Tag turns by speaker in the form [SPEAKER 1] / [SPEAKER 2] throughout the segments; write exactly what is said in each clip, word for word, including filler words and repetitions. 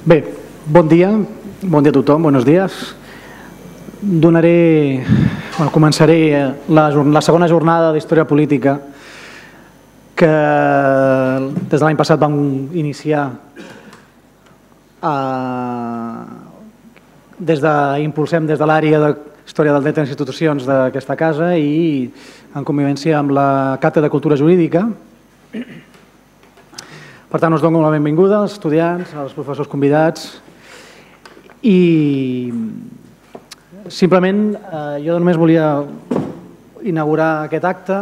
[SPEAKER 1] Bé, bon dia, bon dia a tothom, buenos días. Donaré, bueno, començaré la, la segona jornada d'Història Política que des de l'any passat vam iniciar eh, des de, impulsem des de l'àrea d'Història del Dret en les institucions d'aquesta casa i en convivència amb la Càtedra de Cultura Jurídica. Per tant, us dono la benvinguda als estudiants, als professors convidats i simplement eh, jo només volia inaugurar aquest acte.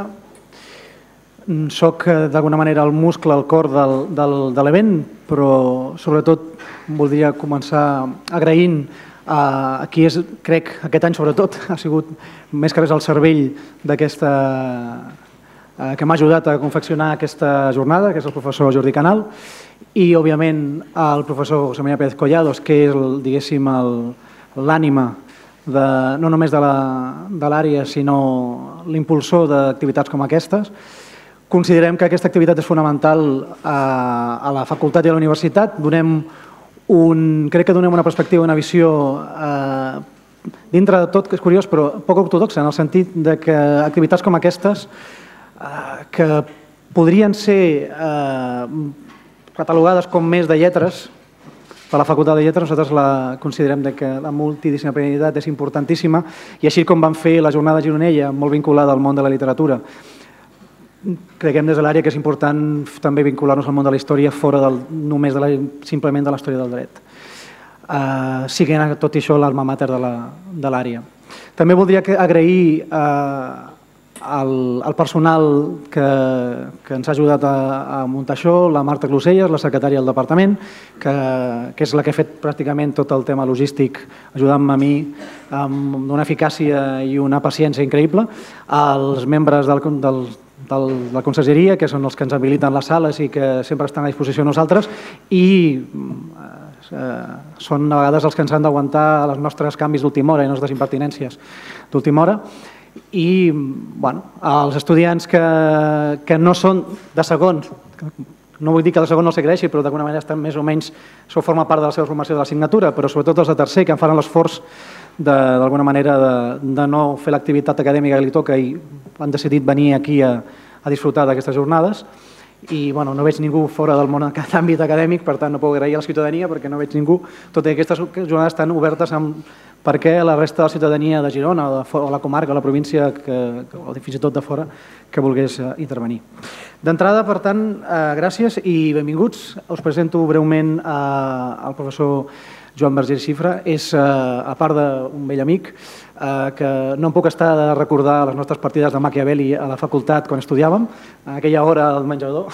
[SPEAKER 1] Soc d'alguna manera el muscle, el cor del, del, de l'event, però sobretot voldria començar agraint a qui és, crec, aquest any sobretot, ha sigut més que res el cervell d'aquesta que m'ha ajudat a confeccionar aquesta jornada, que és el professor Jordi Canal, i, òbviament, el professor José María Pérez Collados, que és, diguéssim, l'ànima no només de l'àrea, sinó l'impulsor d'activitats com aquestes. Considerem que aquesta activitat és fonamental a la facultat i a la universitat. Donem un, crec que donem una perspectiva, una visió dintre de tot, que és curiós, però poc ortodoxa, en el sentit que activitats com aquestes que podrien ser catalogades com més de lletres per la Facultat de Lletres, nosaltres la considerem que la multidisciplinaritat és importantíssima i així com vam fer la jornada gironella molt vinculada al món de la literatura, creiem des de l'àrea que és important també vincular-nos al món de la història fora només simplement de la història del dret, siguent tot això l'alma mater de l'àrea. També voldria agrair el personal que ens ha ajudat a muntar això, la Marta Closelles, la secretària del departament, que és la que ha fet pràcticament tot el tema logístic, ajudant-me a mi amb una eficàcia i una paciència increïble, els membres de la conselleria, que són els que ens habiliten les sales i que sempre estan a disposició de nosaltres, i són a vegades els que ens han d'aguantar els nostres canvis d'última hora i les nostres impertinències d'última hora. I els estudiants que no són de segon, no vull dir que de segon no s'agraeixi, però d'alguna manera estan més o menys, això forma part de la seva formació de l'assignatura, però sobretot els de tercer que en fan l'esforç d'alguna manera de no fer l'activitat acadèmica que li toca i han decidit venir aquí a disfrutar d'aquestes jornades. I no veig ningú fora del món d'àmbit acadèmic, per tant no puc agrair a la ciutadania perquè no veig ningú, tot i que aquestes jornades estan obertes perquè la resta de la ciutadania de Girona o la comarca o la província o fins i tot de fora que volgués intervenir. D'entrada, per tant, gràcies i benvinguts. Us presento breument al professor Joan Vergés i Xifra. És, a part d'un vell amic, que no em puc estar de recordar les nostres partides de Maquiavelli a la facultat quan estudiàvem, a aquella hora al menjador.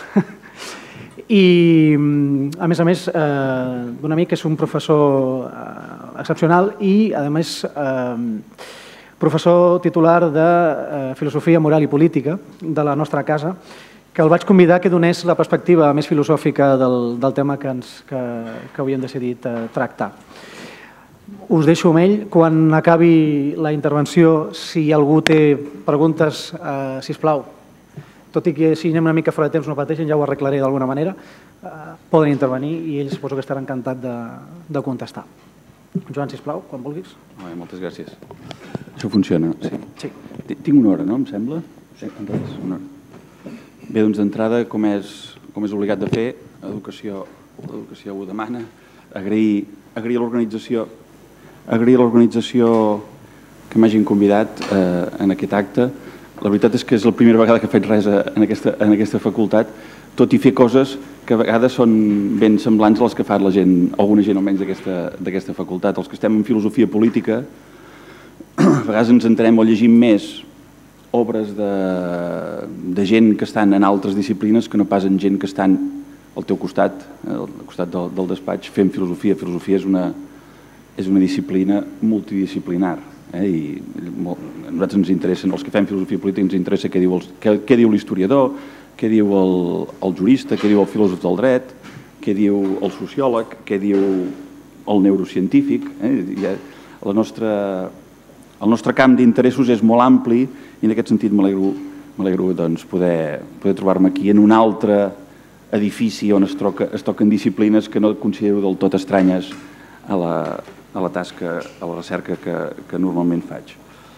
[SPEAKER 1] I, a més a més, d'un amic que és un professor excepcional i, a més, professor titular de Filosofia Moral i Política de la nostra casa, que el vaig convidar que donés la perspectiva més filosòfica del tema que avui hem decidit tractar. Us deixo amb ell. Quan acabi la intervenció, si algú té preguntes, sisplau, tot i que si anem una mica fora de temps no pateixen, ja ho arreglaré d'alguna manera, poden intervenir i ells suposo que estaran encantats de contestar. Joan, sisplau, quan vulguis.
[SPEAKER 2] Moltes gràcies. Això funciona? Sí. Tinc una hora, no? Em sembla? Sí, una hora. Bé, doncs d'entrada, com és obligat de fer, l'educació ho demana, agrair a l'organització agrair a l'organització que m'hagin convidat en aquest acte. La veritat és que és la primera vegada que faig res en aquesta facultat, tot i fer coses que a vegades són ben semblants a les que fa la gent, alguna gent almenys d'aquesta facultat. Els que estem en filosofia política, a vegades ens entenem o llegim més obres de gent que estan en altres disciplines que no pas en gent que estan al teu costat, al costat del despatx, fent filosofia. Filosofia és una és una disciplina multidisciplinar i a nosaltres ens interessa, els que fem filosofia política ens interessa què diu l'historiador, què diu el jurista, què diu el filòsof del dret, què diu el sociòleg, què diu el neurocientífic. El nostre camp d'interessos és molt ampli i en aquest sentit m'alegro poder trobar-me aquí en una altra edifici on es toquen disciplines que no considero del tot estranyes a la tasca, a la recerca que normalment faig.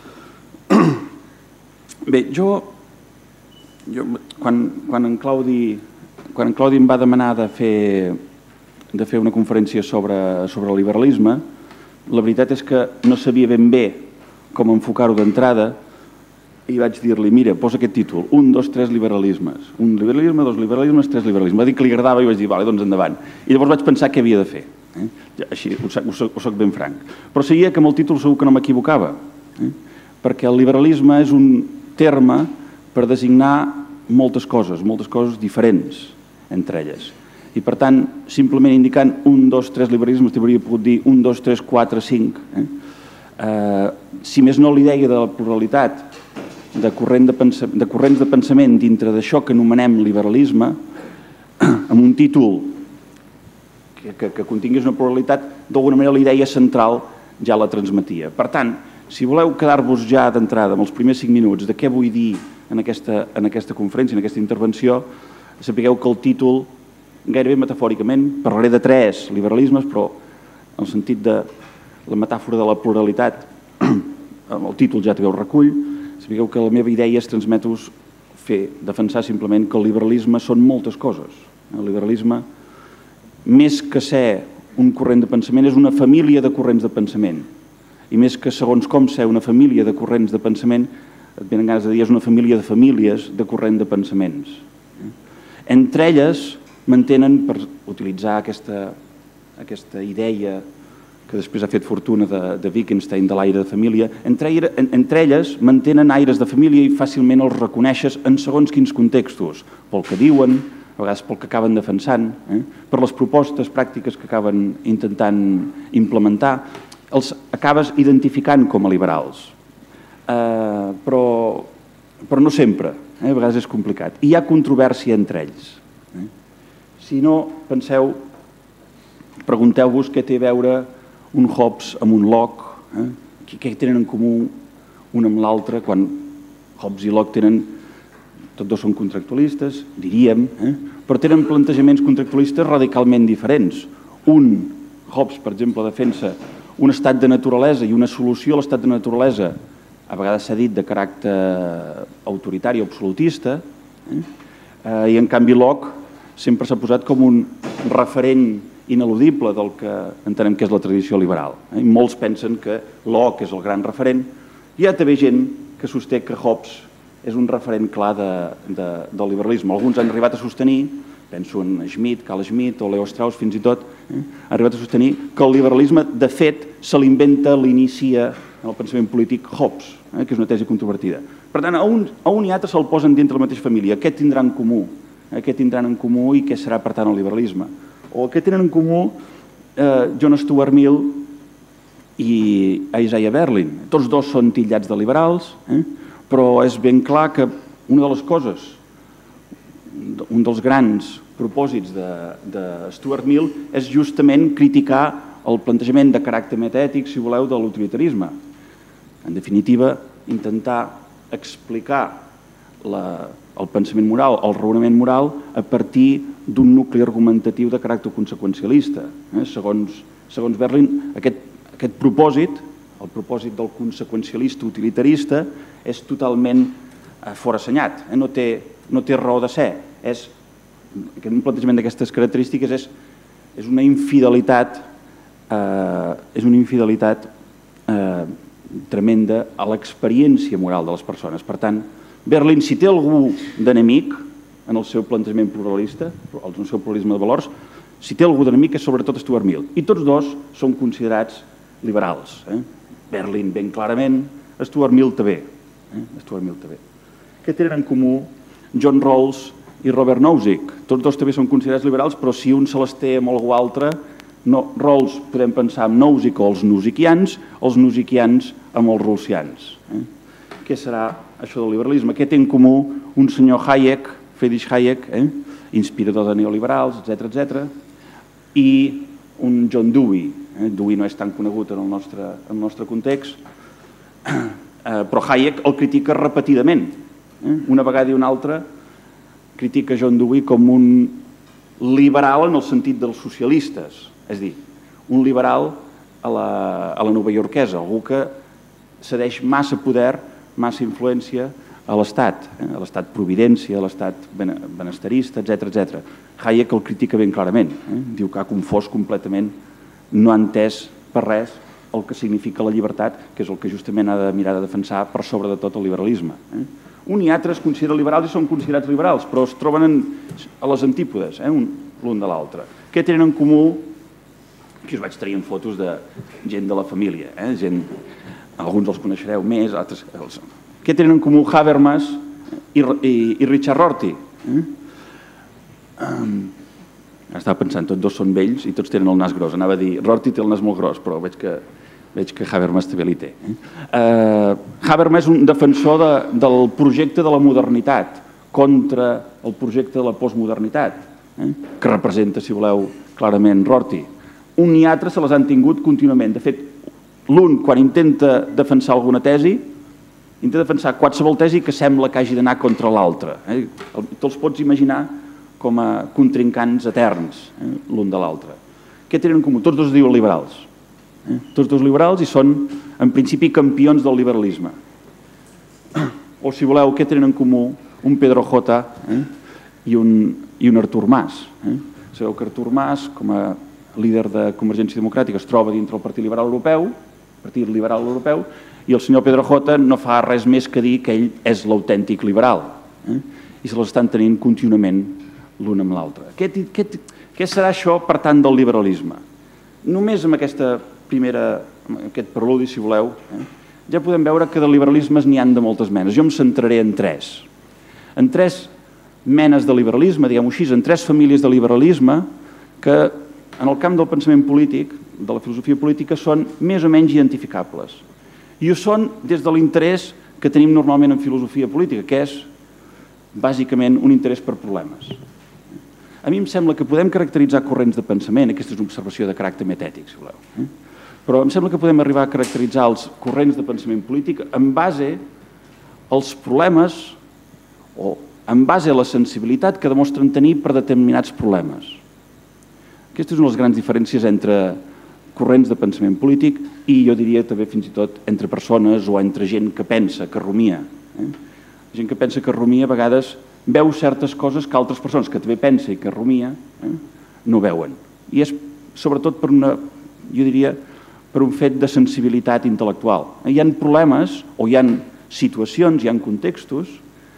[SPEAKER 2] Bé, jo, quan en Claudi em va demanar de fer una conferència sobre el liberalisme, la veritat és que no sabia ben bé com enfocar-ho d'entrada i vaig dir-li, mira, posa aquest títol, un, dos, tres liberalismes. Un liberalisme, dos liberalismes, tres liberalismes. Va dir que li agradava i vaig dir, vale, doncs endavant. I llavors vaig pensar què havia de fer. Així, ho soc ben franc. Però seguia que amb el títol segur que no m'equivocava, perquè el liberalisme és un terme per designar moltes coses, moltes coses diferents entre elles. I, per tant, simplement indicant un, dos, tres liberalismes, t'hauria pogut dir un, dos, tres, quatre, cinc. Si més no l'idea de la pluralitat de corrents de pensament dintre d'això que anomenem liberalisme, amb un títol que contingués una pluralitat, d'alguna manera la idea central ja la transmetia. Per tant, si voleu quedar-vos ja d'entrada amb els primers cinc minuts de què vull dir en aquesta conferència, en aquesta intervenció, sapigueu que el títol, gairebé metafòricament, parlaré de tres liberalismes, però en el sentit de la metàfora de la pluralitat, el títol ja també ho recull, sapigueu que la meva idea és transmetre-us, fer, defensar simplement que el liberalisme són moltes coses. El liberalisme, més que ser un corrent de pensament, és una família de corrents de pensament. I més que segons com ser una família de corrents de pensament, et venen ganes de dir, és una família de famílies de corrent de pensaments. Entre elles, mantenen, per utilitzar aquesta idea que després ha fet fortuna de Wittgenstein, de l'aire de família, entre elles mantenen aires de família i fàcilment els reconeixes en segons quins contextos, pel que diuen, a vegades pel que acaben defensant, per les propostes pràctiques que acaben intentant implementar, els acabes identificant com a liberals. Però no sempre, a vegades és complicat. I hi ha controvèrsia entre ells. Si no, penseu, pregunteu-vos què té a veure un Hobbes amb un Locke, què tenen en comú un amb l'altre, quan Hobbes i Locke tenen, tots dos són contractualistes, diríem, però tenen plantejaments contractualistes radicalment diferents. Un, Hobbes, per exemple, defensa un estat de naturalesa i una solució a l'estat de naturalesa, a vegades s'ha dit de caràcter autoritari o absolutista, i en canvi Locke sempre s'ha posat com un referent ineludible del que entenem que és la tradició liberal. Molts pensen que Locke és el gran referent. Hi ha també gent que sosté que Hobbes és un referent clar del liberalisme. Alguns han arribat a sostenir, penso en Schmitt, Carl Schmitt o Leo Strauss fins i tot, han arribat a sostenir que el liberalisme de fet se l'inventa, l'inicia en el pensament polític Hobbes, que és una tesi controvertida. Per tant, a un i altre se'l posen dintre la mateixa família. Què tindran en comú? Què tindran en comú i què serà, per tant, el liberalisme? O què tenen en comú John Stuart Mill i Isaiah Berlin? Tots dos són titllats de liberals, però és ben clar que una de les coses, un dels grans propòsits de Stuart Mill és justament criticar el plantejament de caràcter metàètic, si voleu, de l'utilitarisme. En definitiva, intentar explicar el pensament moral, el raonament moral, a partir d'un nucli argumentatiu de caràcter conseqüencialista. Segons Berlin, aquest propòsit, el propòsit del conseqüencialista utilitarista, és totalment forassenyat, no té raó de ser. Un plantejament d'aquestes característiques és una infidelitat és una infidelitat tremenda a l'experiència moral de les persones. Per tant, Berlin, si té algú d'enemic en el seu plantejament pluralista, en el seu pluralisme de valors, si té algú d'enemic és sobretot Stuart Mill. I tots dos són considerats liberals. Berlin ben clarament, Stuart Mill també. Què tenen en comú John Rawls i Robert Nozick? Tots dos també són considerats liberals, però si un se les té amb algú altre, Rawls podem pensar en Nozick o els nozickians, els nozickians amb els rawlsians. Què serà això del liberalisme? Què té en comú un senyor Hayek, Friedrich Hayek, inspirador de neoliberals, etcètera, etcètera, i un John Dewey. Dewey no és tan conegut en el nostre context, però Hayek el critica repetidament. Una vegada i una altra critica John Dewey com un liberal en el sentit dels socialistes, és a dir, un liberal a la, a la novaiorquesa, algú que cedeix massa poder, massa influència a l'Estat, eh? a l'Estat providència, a l'Estat benestarista, etcètera, etcètera. Hayek el critica ben clarament, eh? Diu que ha confós completament, no ha entès per res el que significa la llibertat, que és el que justament ha de mirar de defensar per sobre de tot el liberalisme. Eh? Un i altre es consideren liberals i són considerats liberals, però es troben en, a les antípodes, eh? l'un de l'altre. Què tenen en comú? Aquí us vaig traient fotos de gent de la família, eh? gent, alguns els coneixereu més, altres... Els... Què tenen en comú Habermas i, i, i Richard Rorty? Eh? Um, estava pensant, tots dos són vells i tots tenen el nas gros. Anava a dir, Rorty té el nas molt gros, però veig que, veig que Habermas també li té. Eh? Uh, Habermas és un defensor de, del projecte de la modernitat contra el projecte de la postmodernitat, eh? que representa, si voleu, clarament Rorty. Un i altre se les han tingut contínuament. De fet, l'un, quan intenta defensar alguna tesi, intenta defensar qualsevol tesi que sembla que hagi d'anar contra l'altre. Eh? Te'ls pots imaginar com a contrincants eterns, eh? l'un de l'altre. Què tenen en comú? Tots dos diuen liberals. Eh? Tots dos liberals i són, en principi, campions del liberalisme. O, si voleu, què tenen en comú un Pedro J eh? i, un, i un Artur Mas? Eh? Sabeu que Artur Mas, com a líder de Convergència Democràtica, es troba dintre el Partit Liberal Europeu, Partit Liberal Europeu, i el senyor Pedro J no fa res més que dir que ell és l'autèntic liberal. Eh? I se les estan tenint contínuament l'un amb l'altre. Què, què, què serà això, per tant, del liberalisme? Només amb aquesta primera, amb aquest preludi, si voleu, eh? ja podem veure que de liberalismes n'hi han de moltes menes. Jo em centraré en tres. En tres menes de liberalisme, diguem-ho així, en tres famílies de liberalisme que en el camp del pensament polític, de la filosofia política, són més o menys identificables. I ho són des de l'interès que tenim normalment en filosofia política, que és bàsicament un interès per problemes. A mi em sembla que podem caracteritzar corrents de pensament, aquesta és una observació de caràcter metètic, si voleu, eh? però em sembla que podem arribar a caracteritzar els corrents de pensament polític en base als problemes o en base a la sensibilitat que demostren tenir per determinats problemes. Aquesta és una de les grans diferències entre corrents de pensament polític i jo diria també fins i tot entre persones o entre gent que pensa, que rumia. Eh? Gent que pensa, que rumia, a vegades veu certes coses que altres persones que també pensa i que rumia eh, no veuen. I és sobretot per una, jo diria, per un fet de sensibilitat intel·lectual. Hi ha problemes o hi ha situacions, hi ha contextos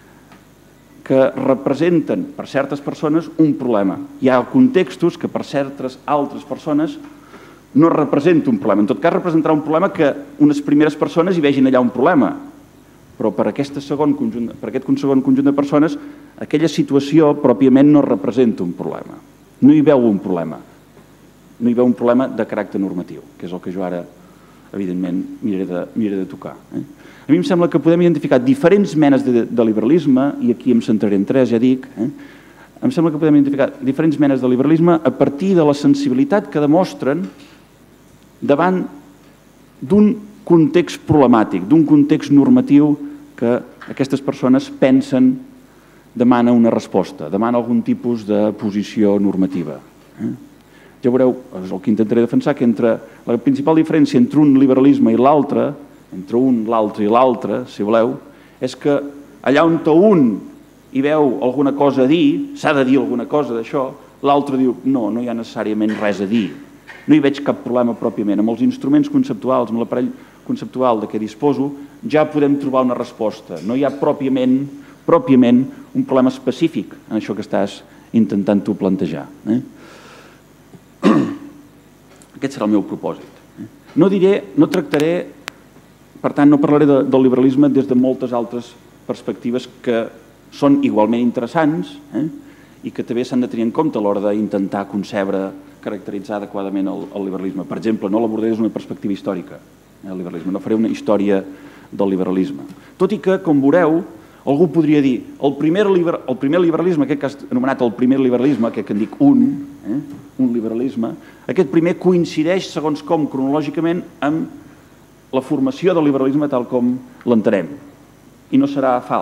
[SPEAKER 2] que representen per certes persones un problema. Hi ha contextos que per certes altres persones no representa un problema. En tot cas, representarà un problema que unes primeres persones hi vegin allà un problema, però per, aquest segon conjunt, per aquest segon conjunt de persones aquella situació pròpiament no representa un problema. No hi veu un problema. No hi veu un problema de caràcter normatiu, que és el que jo ara, evidentment, miraré de, miraré de tocar. Eh? A mi em sembla que podem identificar diferents menes de, de liberalisme, i aquí em centraré en tres, ja dic, eh? em sembla que podem identificar diferents menes de liberalisme a partir de la sensibilitat que demostren davant d'un context problemàtic, d'un context normatiu que aquestes persones pensen demana una resposta, demana algun tipus de posició normativa. Eh? Ja veureu, és el que intentaré defensar, que entre la principal diferència entre un liberalisme i l'altre, entre un, l'altre i l'altre, si voleu, és que allà on un hi veu alguna cosa a dir, s'ha de dir alguna cosa d'això, l'altre diu, no, no hi ha necessàriament res a dir. No hi veig cap problema pròpiament. Amb els instruments conceptuals, amb l'aparell conceptual de què disposo, ja podem trobar una resposta. No hi ha pròpiament, pròpiament un problema específic en això que estàs intentant tu plantejar. Eh? Aquest serà el meu propòsit. No diré, no tractaré, per tant, no parlaré de, del liberalisme des de moltes altres perspectives que són igualment interessants eh? i que també s'han de tenir en compte a l'hora d'intentar concebre, caracteritzar adequadament el, el liberalisme. Per exemple, no l'abordaré des d'una perspectiva històrica, eh, el liberalisme. No faré una història del liberalisme. Tot i que, com veureu, algú podria dir el primer, liber, el primer liberalisme, aquest que has anomenat el primer liberalisme, aquest que en dic un, eh, un liberalisme, aquest primer coincideix, segons com, cronològicament, amb la formació del liberalisme tal com l'entenem. I no serà fals.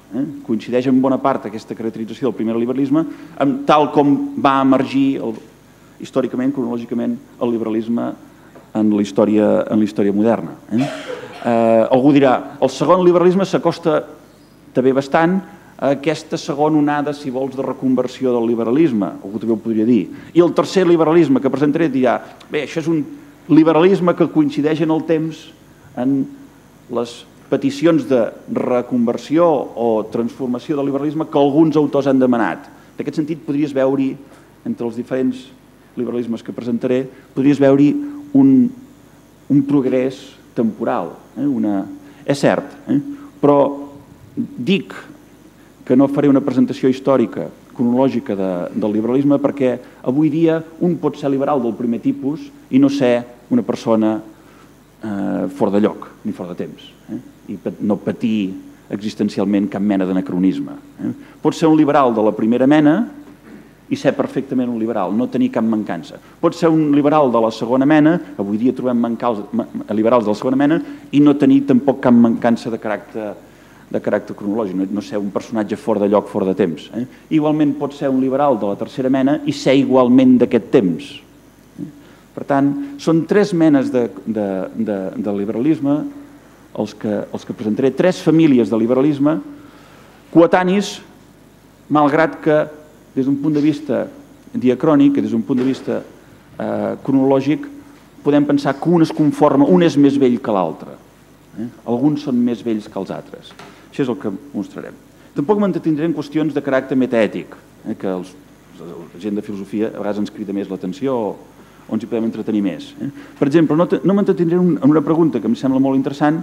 [SPEAKER 2] Coincideix en bona part aquesta caracterització del primer liberalisme amb tal com va emergir històricament, cronològicament, el liberalisme en la història moderna. Algú dirà, el segon liberalisme s'acosta també bastant a aquesta segona onada, si vols, de reconversió del liberalisme, algú també ho podria dir. I el tercer liberalisme que presentaré dirà, bé, això és un liberalisme que coincideix en el temps en les peticions de reconversió o transformació del liberalisme que alguns autors han demanat. En aquest sentit, podries veure-hi, entre els diferents liberalismes que presentaré, podries veure-hi un progrés temporal. És cert, però dic que no faré una presentació històrica, cronològica del liberalisme, perquè avui dia un pot ser liberal del primer tipus i no ser una persona fora de lloc, ni fora de temps, i no patir existencialment cap mena d'anacronisme. Pot ser un liberal de la primera mena i ser perfectament un liberal, no tenir cap mancança. Pot ser un liberal de la segona mena, avui dia trobem liberals de la segona mena, i no tenir tampoc cap mancança de caràcter de caràcter cronològic, no ser un personatge fora de lloc, fora de temps. Igualment pot ser un liberal de la tercera mena i ser igualment d'aquest temps. Per tant, són tres menes de liberalisme els que presentaré, tres famílies de liberalisme coetanis, malgrat que des d'un punt de vista diacrònic, des d'un punt de vista cronològic, podem pensar que un es conforma, un és més vell que l'altre. Alguns són més vells que els altres. Això és el que mostrarem. Tampoc m'entretindré en qüestions de caràcter metaètic, que la gent de filosofia a vegades ens crida més l'atenció o ens hi podem entretenir més. Per exemple, no m'entretindré en una pregunta que em sembla molt interessant,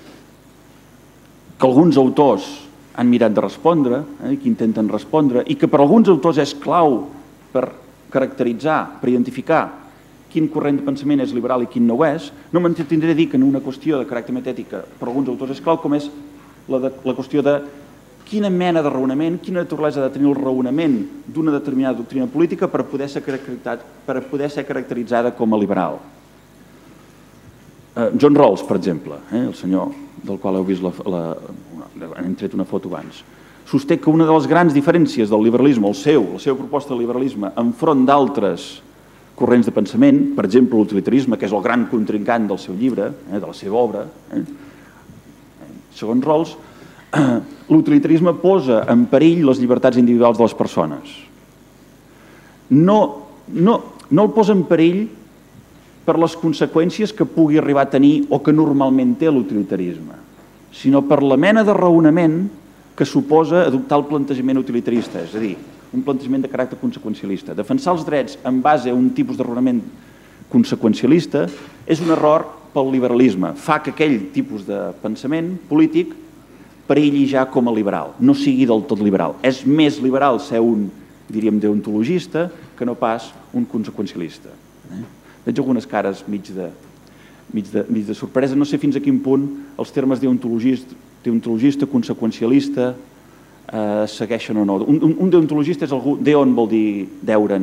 [SPEAKER 2] que alguns autors han mirat de respondre, que intenten respondre, i que per alguns autors és clau per caracteritzar, per identificar quin corrent de pensament és liberal i quin no ho és. No m'entretindré a dir que en una qüestió de caràcter metètica per alguns autors és clau, com és la qüestió de quina mena de raonament, quina naturalesa ha de tenir el raonament d'una determinada doctrina política per poder ser caracteritzada com a liberal. John Rawls, per exemple, el senyor del qual heu vist, hem tret una foto abans, sosté que una de les grans diferències del liberalisme, el seu, la seva proposta de liberalisme, enfront d'altres corrents de pensament, per exemple l'utilitarisme, que és el gran contrincant del seu llibre, de la seva obra, segons Rawls, l'utilitarisme posa en perill les llibertats individuals de les persones. No el posa en perill per les conseqüències que pugui arribar a tenir o que normalment té l'utilitarisme, sinó per la mena de raonament que suposa adoptar el plantejament utilitarista, és a dir, un plantejament de caràcter conseqüencialista. Defensar els drets en base a un tipus de raonament conseqüencialista és un error pel liberalisme. Fa que aquell tipus de pensament polític perilli ja com a liberal, no sigui del tot liberal. És més liberal ser un, diríem, deontologista que no pas un conseqüencialista. Veig algunes cares mig de sorpresa. No sé fins a quin punt els termes deontologista, conseqüencialista, segueixen o no. Un deontologista és algú... Deon vol dir deure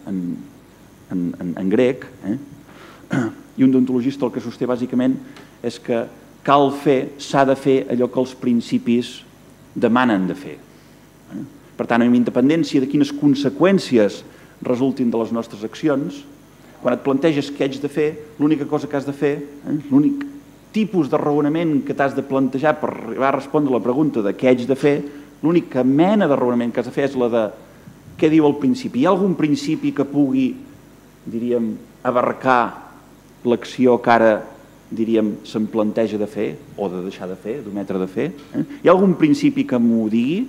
[SPEAKER 2] en grec, i un deontologista el que sosté bàsicament és que cal fer, s'ha de fer allò que els principis demanen de fer. Per tant, amb independència de quines conseqüències resultin de les nostres accions, quan et planteges què haig de fer, l'única cosa que has de fer, l'únic tipus de raonament que t'has de plantejar per arribar a respondre la pregunta de què haig de fer, l'única mena de raonament que has de fer és la de què diu el principi. Hi ha algun principi que pugui, diríem, abarcar l'acció que ara, diríem, se'm planteja de fer o de deixar de fer, d'ometre de fer? Hi ha algun principi que m'ho digui?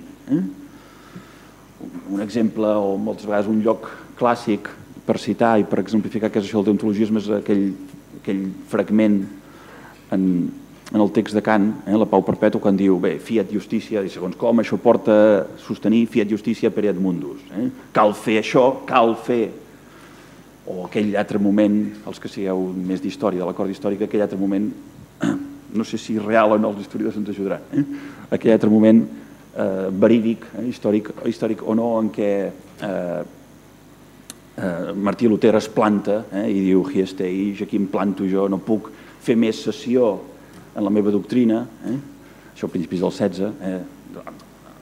[SPEAKER 2] Un exemple, o moltes vegades un lloc clàssic per citar i per exemplificar què és això del deontologisme és aquell fragment en el text de Kant, la pau perpètua, quan diu, bé, fiat justícia, i segons com això porta a sostenir fiat justícia per et mundus. Cal fer això, cal fer, o aquell altre moment, els que sigueu més d'història, de l'acord històric, aquell altre moment, no sé si real o no, els historiadors ens ajudaran, aquell altre moment verídic, històric o no, en què Martí Luter es planta i diu, hi esteix, aquí em planto jo, no puc fer més sessió en la meva doctrina, això a principis del setze,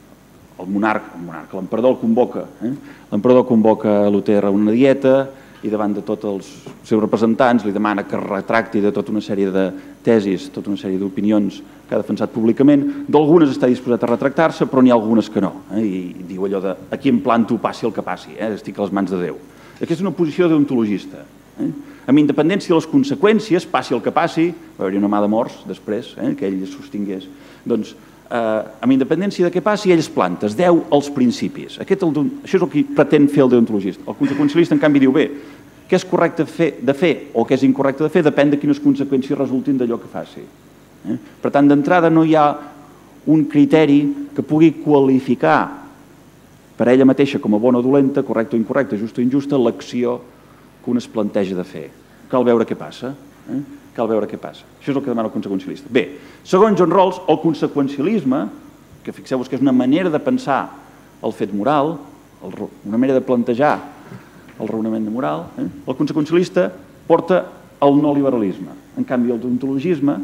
[SPEAKER 2] el monarca, l'emperador el convoca, l'emperador convoca Luter a una dieta i davant de tots els seus representants li demana que retracti de tota una sèrie de tesis, tota una sèrie d'opinions que ha defensat públicament. D'algunes està disposat a retractar-se, però n'hi ha algunes que no. I diu allò de aquí em planto, passi el que passi, estic a les mans de Déu. Aquesta és una posició deontologista. Amb independència de les conseqüències, passi el que passi, va haver-hi una mà de morts després, que ell sostingués, doncs amb independència de què passi, ell es planta, es deu als principis. Això és el que pretén fer el deontologista. El conseqüencialista, en canvi, diu, bé, què és correcte de fer o què és incorrecte de fer depèn de quines conseqüències resultin d'allò que faci. Per tant, d'entrada no hi ha un criteri que pugui qualificar per ella mateixa com a bona o dolenta, correcta o incorrecta, justa o injusta, l'acció que un es planteja de fer. Cal veure què passa. Cal veure què passa. Això és el que demana el conseqüencialista. Bé, segons John Rawls, el conseqüencialisme, que fixeu-vos que és una manera de pensar el fet moral, una manera de plantejar el raonament moral, el conseqüencialista porta el no liberalisme. En canvi, el deontologisme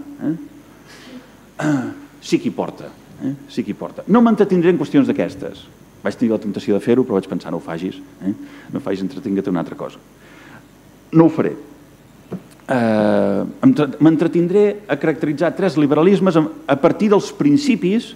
[SPEAKER 2] sí que hi porta. Sí que hi porta. No m'entretindré en qüestions d'aquestes. Vaig tenir la temptació de fer-ho, però vaig pensar, no ho facis. No ho facis, entretingue't una altra cosa. No ho faré. M'entretindré a caracteritzar tres liberalismes a partir dels principis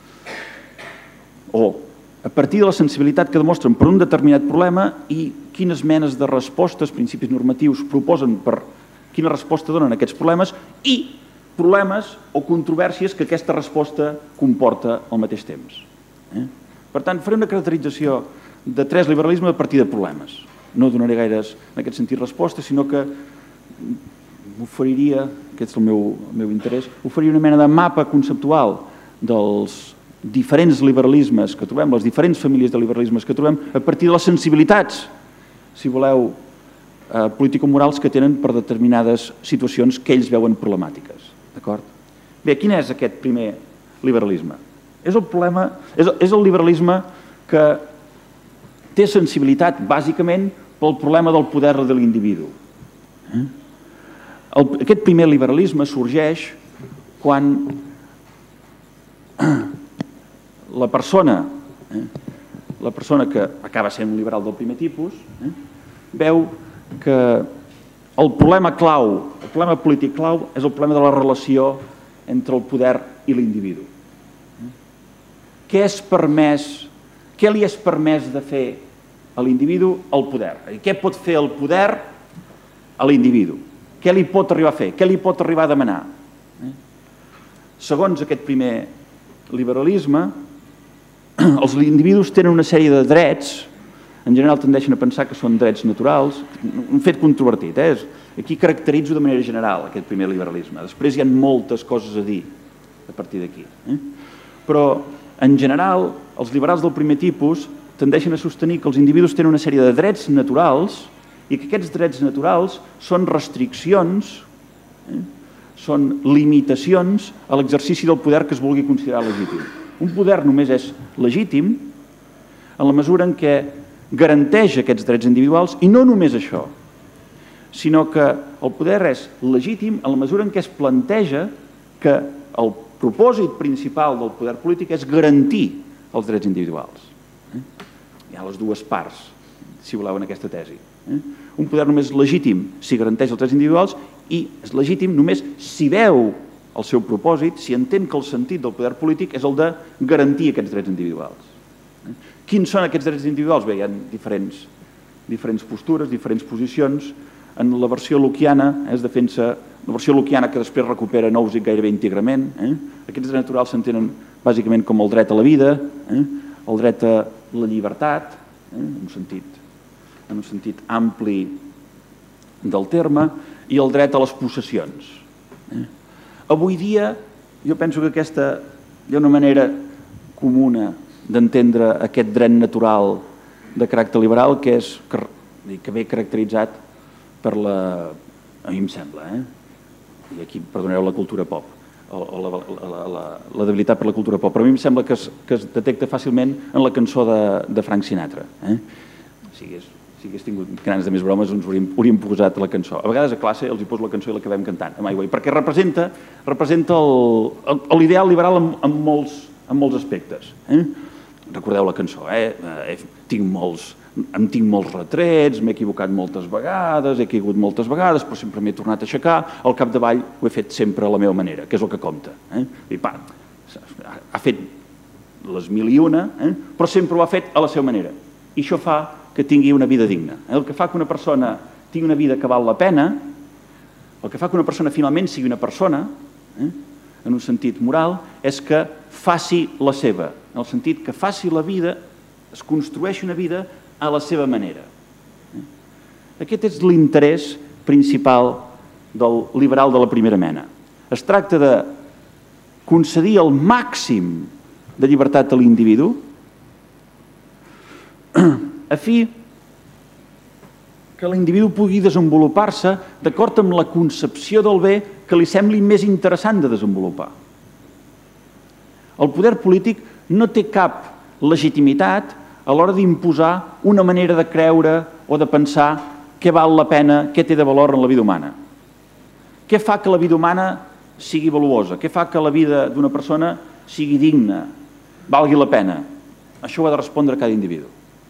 [SPEAKER 2] o a partir de la sensibilitat que demostren per un determinat problema i quines menes de respostes, principis normatius proposen per quina resposta donen a aquests problemes i problemes o controvèrsies que aquesta resposta comporta al mateix temps. Per tant, faré una caracterització de tres liberalismes a partir de problemes. No donaré gaires, en aquest sentit, respostes, sinó que oferiria, aquest és el meu interès, oferiria una mena de mapa conceptual dels diferents liberalismes que trobem, les diferents famílies de liberalismes que trobem, a partir de les sensibilitats, si voleu, político-morals que tenen per determinades situacions que ells veuen problemàtiques. D'acord? Bé, quin és aquest primer liberalisme? És el problema, és el liberalisme que té sensibilitat, bàsicament, pel problema del poder de l'individu. Aquest primer liberalisme sorgeix quan la persona, la persona que acaba sent un liberal del primer tipus, veu que el problema clau, el problema polític clau és el problema de la relació entre el poder i l'individu. Què és permès, què li és permès de fer a l'individu al poder? Què pot fer el poder a l'individu? Què li pot arribar a fer? Què li pot arribar a demanar? Segons aquest primer liberalisme, els individus tenen una sèrie de drets, en general tendeixen a pensar que són drets naturals, un fet controvertit. Aquí caracteritzo de manera general aquest primer liberalisme. Després hi ha moltes coses a dir a partir d'aquí. Però, en general, els liberals del primer tipus tendeixen a sostenir que els individus tenen una sèrie de drets naturals i que aquests drets naturals són restriccions, són limitacions a l'exercici del poder que es vulgui considerar legítim. Un poder només és legítim en la mesura en què garanteix aquests drets individuals i no només això, sinó que el poder és legítim en la mesura en què es planteja que el propòsit principal del poder polític és garantir els drets individuals. Hi ha les dues parts, si voleu, en aquesta tesi. Un poder només és legítim si garanteix els drets individuals i és legítim només si veu el seu propòsit, si entén que el sentit del poder polític és el de garantir aquests drets individuals. Quins són aquests drets individuals? Bé, hi ha diferents, diferents postures, diferents posicions. En la versió lockiana es defensa, la versió lockiana que després recupera Nozick gairebé íntegrament. Aquests drets naturals s'entenen bàsicament com el dret a la vida, el dret a la llibertat, en un sentit, en un sentit ampli del terme, i el dret a les possessions. Avui dia, jo penso que aquesta hi ha una manera comuna d'entendre aquest dret natural de caràcter liberal que és que ve caracteritzat per la, a mi em sembla, i aquí perdoneu la cultura pop, la debilitat per la cultura pop, però a mi em sembla que es detecta fàcilment en la cançó de Frank Sinatra. Si hagués tingut ganes de més bromes ens hauríem posat la cançó. A vegades a classe els hi poso la cançó i l'acabem cantant, a My Way, perquè representa l'ideal liberal en molts aspectes. recordeu la cançó, eh? Tinc molts, em tinc molts retrets, m'he equivocat moltes vegades, he caigut moltes vegades, però sempre m'he tornat a aixecar, al capdavall ho he fet sempre a la meva manera, que és el que compta. I pa, ha fet les mil i una, però sempre ho ha fet a la seva manera. I això fa que tingui una vida digna. El que fa que una persona tingui una vida que val la pena, el que fa que una persona finalment sigui una persona, en un sentit moral, és que faci la seva, en el sentit que faci la vida, es construeixi una vida a la seva manera. Aquest és l'interès principal del liberal de la primera mena. Es tracta de concedir el màxim de llibertat a l'individu a fi que l'individu pugui desenvolupar-se d'acord amb la concepció del bé que li sembli més interessant de desenvolupar. El poder polític no té cap legitimitat a l'hora d'imposar una manera de creure o de pensar què val la pena, què té de valor en la vida humana. Què fa que la vida humana sigui valuosa? Què fa que la vida d'una persona sigui digna, valgui la pena? Això ho ha de respondre cada individu.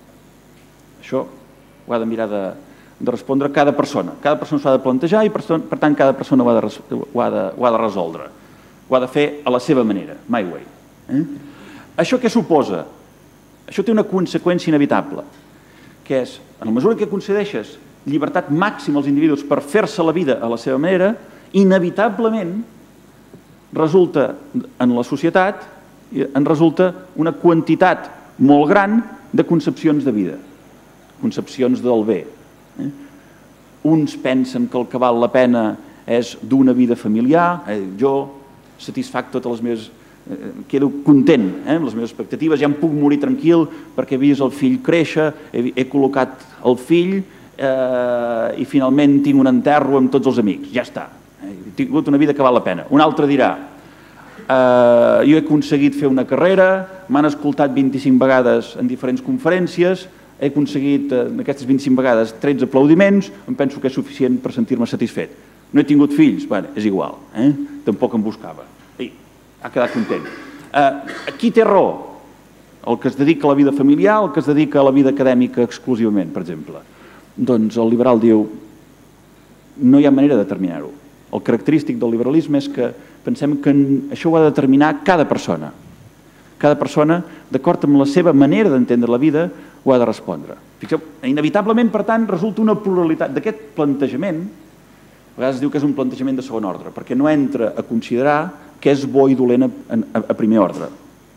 [SPEAKER 2] Això ho ha de mirar de, de respondre cada persona. Cada persona s'ho ha de plantejar i, per tant, cada persona ho ha de, ho ha de, ho ha de resoldre. Ho ha de fer a la seva manera, my way. Eh? Això què suposa? Això té una conseqüència inevitable, que és, en la mesura que concedeixes llibertat màxima als individus per fer-se la vida a la seva manera, inevitablement resulta en la societat en resulta una quantitat molt gran de concepcions de vida, concepcions del bé. Uns pensen que el que val la pena és d'una vida familiar, jo satisfac totes les meves, quedo content amb les meves expectatives, ja em puc morir tranquil perquè he vist el fill créixer, he col·locat el fill i finalment tinc un enterro amb tots els amics, ja està, he tingut una vida que val la pena. Un altre dirà, jo he aconseguit fer una carrera, m'han escoltat vint-i-cinc vegades en diferents conferències, he aconseguit en aquestes vint-i-cinc vegades tretze aplaudiments, em penso que és suficient per sentir-me satisfet. No he tingut fills? Bé, és igual, tampoc em buscava. I ha quedat content. Qui té raó? El que es dedica a la vida familiar o el que es dedica a la vida acadèmica exclusivament, per exemple? Doncs el liberal diu, no hi ha manera de determinar-ho. El característic del liberalisme és que pensem que això ho ha de determinar cada persona. Cada persona, d'acord amb la seva manera d'entendre la vida, ho ha de respondre. Fixeu, inevitablement, per tant, resulta una pluralitat d'aquest plantejament. A vegades es diu que és un plantejament de segon ordre, perquè no entra a considerar què és bo i dolent a primer ordre.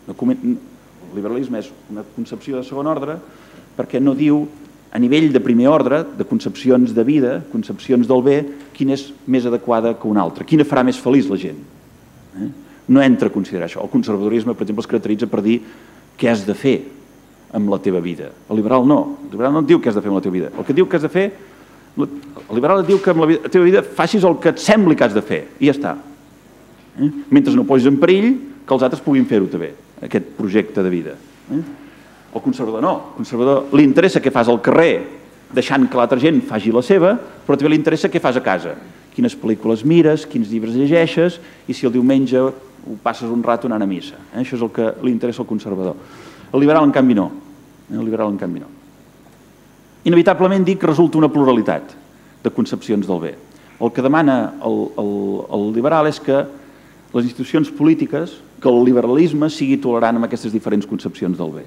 [SPEAKER 2] El liberalisme és una concepció de segon ordre perquè no diu a nivell de primer ordre, de concepcions de vida, concepcions del bé, quina és més adequada que una altra, quina farà més feliç la gent. No entra a considerar això. El conservadorisme, per exemple, es caracteritza per dir què has de fer amb la teva vida. El liberal no. El liberal no et diu què has de fer amb la teva vida. El que diu que has de fer, el liberal et diu que amb la teva vida facis el que et sembli que has de fer, i ja està. Mentre no posis en perill que els altres puguin fer-ho també, aquest projecte de vida. El conservador no. El conservador li interessa què fas al carrer, deixant que l'altra gent faci la seva, però també li interessa què fas a casa. Quines pel·lícules mires, quins llibres llegeixes, i si el diumenge ho passes un rato anant a missa. Això és el que li interessa al conservador. El liberal, en canvi, no. El liberal, en canvi, no. Inevitablement dic que resulta una pluralitat de concepcions del bé. El que demana el, el, el liberal és que les institucions polítiques, que el liberalisme sigui tolerant amb aquestes diferents concepcions del bé.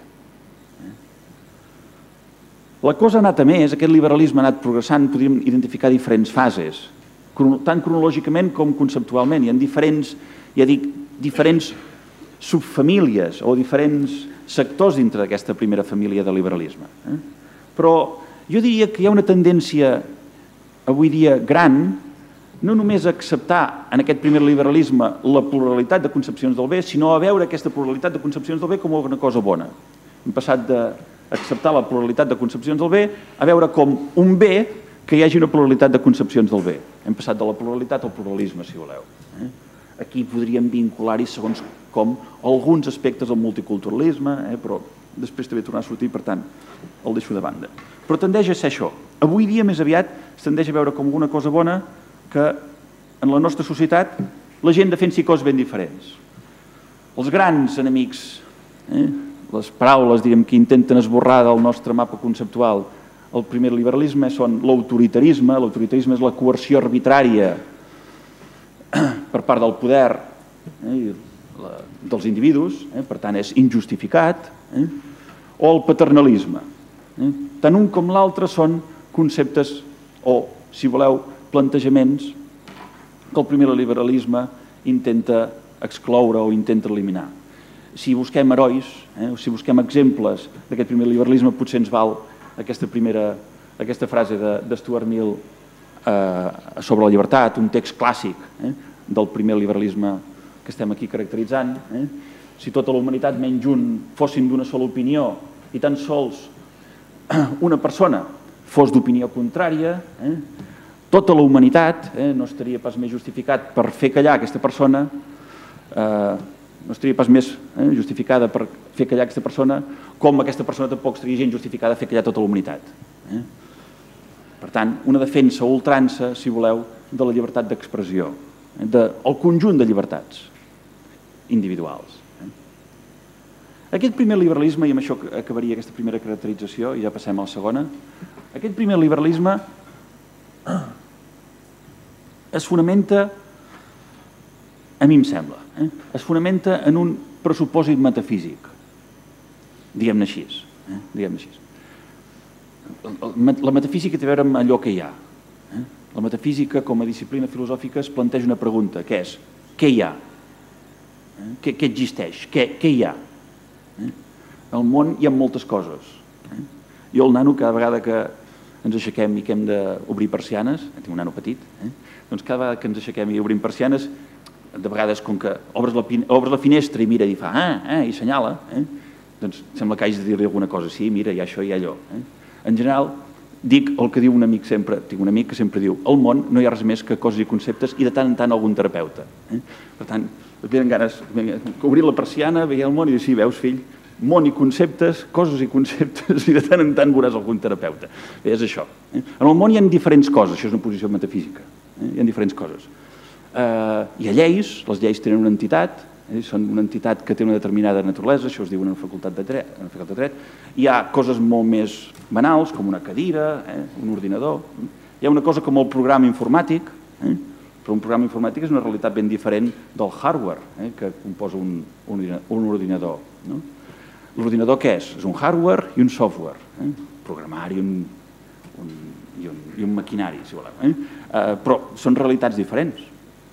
[SPEAKER 2] La cosa ha anat a més, aquest liberalisme ha anat progressant, podríem identificar diferents fases, tant cronològicament com conceptualment. Hi ha diferents, ja dic, diferents subfamílies o diferents sectors dintre d'aquesta primera família de liberalisme. Però jo diria que hi ha una tendència avui dia gran, no només a acceptar en aquest primer liberalisme la pluralitat de concepcions del bé, sinó a veure aquesta pluralitat de concepcions del bé com una cosa bona. Hem passat d'acceptar la pluralitat de concepcions del bé a veure com un bé que hi hagi una pluralitat de concepcions del bé. Hem passat de la pluralitat al pluralisme, si voleu. Aquí podríem vincular-hi segons com alguns aspectes del multiculturalisme, però després també tornar a sortir, per tant, el deixo de banda. Però tendeix a ser això. Avui dia, més aviat, es tendeix a veure com una cosa bona que en la nostra societat la gent defensi coses ben diferents. Els grans enemics les paraules que intenten esborrar del nostre mapa conceptual el primer liberalisme són l'autoritarisme. L'autoritarisme és la coerció arbitrària per part del poder dels individus, per tant és injustificat, o el paternalisme. Tant un com l'altre són conceptes o, si voleu, plantejaments que el primer liberalisme intenta excloure o intenta eliminar. Si busquem herois, o si busquem exemples d'aquest primer liberalisme, potser ens val aquesta primera, aquesta frase de Stuart Mill sobre la llibertat, un text clàssic del primer liberalisme que estem aquí caracteritzant. Si tota la humanitat menys un fossin d'una sola opinió i tan sols una persona fos d'opinió contrària, tota la humanitat no estaria pas més justificat per fer callar aquesta persona, no estaria pas més justificada per fer callar aquesta persona, com aquesta persona tampoc estaria gens justificada a fer callar tota la humanitat. Per tant, una defensa o ultrança, si voleu, de la llibertat d'expressió, del conjunt de llibertats individuals. Aquest primer liberalisme, i amb això acabaria aquesta primera caracterització, i ja passem a la segona, aquest primer liberalisme es fonamenta, a mi em sembla, es fonamenta en un pressupòsit metafísic, diguem-ne així. La metafísica té a veure amb allò que hi ha. La metafísica, com a disciplina filosòfica, es planteja una pregunta, que és, què hi ha? Què existeix? Què hi ha? Al món hi ha moltes coses. Jo, el nano, cada vegada que ens aixequem i que hem d'obrir persianes, tinc un nano petit, doncs cada vegada que ens aixequem i obrim persianes, de vegades, com que obres la finestra i mira i fa, ah, i assenyala, doncs sembla que hagis de dir-li alguna cosa. Sí, mira, hi ha això i hi ha allò. En general, dic el que diu un amic sempre, tinc un amic que sempre diu, al món no hi ha res més que coses i conceptes i de tant en tant algun terapeuta. Per tant, et venen ganes d'obrir la persiana, veia el món i dir, sí, veus, fill, món i conceptes, coses i conceptes, i de tant en tant veuràs algun terapeuta. Bé, és això. En el món hi ha diferents coses, això és una posició metafísica, hi ha diferents coses. Hi ha lleis, les lleis tenen una entitat, són una entitat que té una determinada naturalesa, això es diu en una facultat de dret, hi ha coses molt més banals, com una cadira, un ordinador, hi ha una cosa com el programa informàtic, però un programa informàtic és una realitat ben diferent del hardware que composa un ordinador. L'ordinador què és? És un hardware i un software, un programari i un maquinari, si voleu. Però són realitats diferents.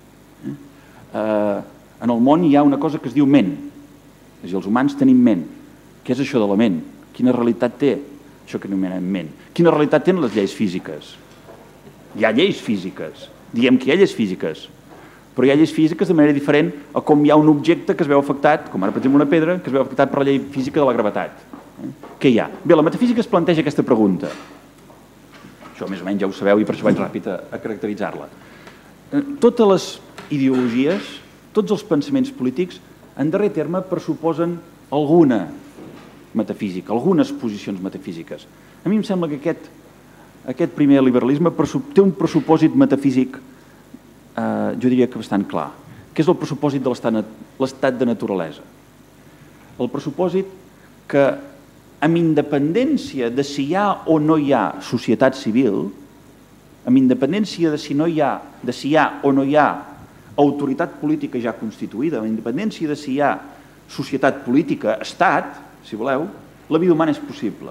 [SPEAKER 2] En el món hi ha una cosa que es diu ment, és a dir, els humans tenim ment. Què és això de la ment? Quina realitat té això que anomenem ment? Quina realitat tenen les lleis físiques? Hi ha lleis físiques, diem que hi ha lleis físiques, però hi ha lleis físiques de manera diferent a com hi ha un objecte que es veu afectat, com ara per exemple una pedra, que es veu afectat per la llei física de la gravetat. Què hi ha? Bé, la metafísica es planteja aquesta pregunta. Això més o menys ja ho sabeu i per això vaig ràpid a caracteritzar-la. Totes les ideologies, tots els pensaments polítics, en darrer terme, pressuposen alguna metafísica, algunes posicions metafísiques. A mi em sembla que aquest, aquest primer liberalisme té un pressupòsit metafísic, eh, jo diria que bastant clar, que és el pressupòsit de l'estat de naturalesa. El pressupòsit que, amb independència de si hi ha o no hi ha societat civil, amb independència de si no hi ha, de si hi ha o no hi ha autoritat política ja constituïda, amb independència de si hi ha societat política, estat, si voleu, la vida humana és possible.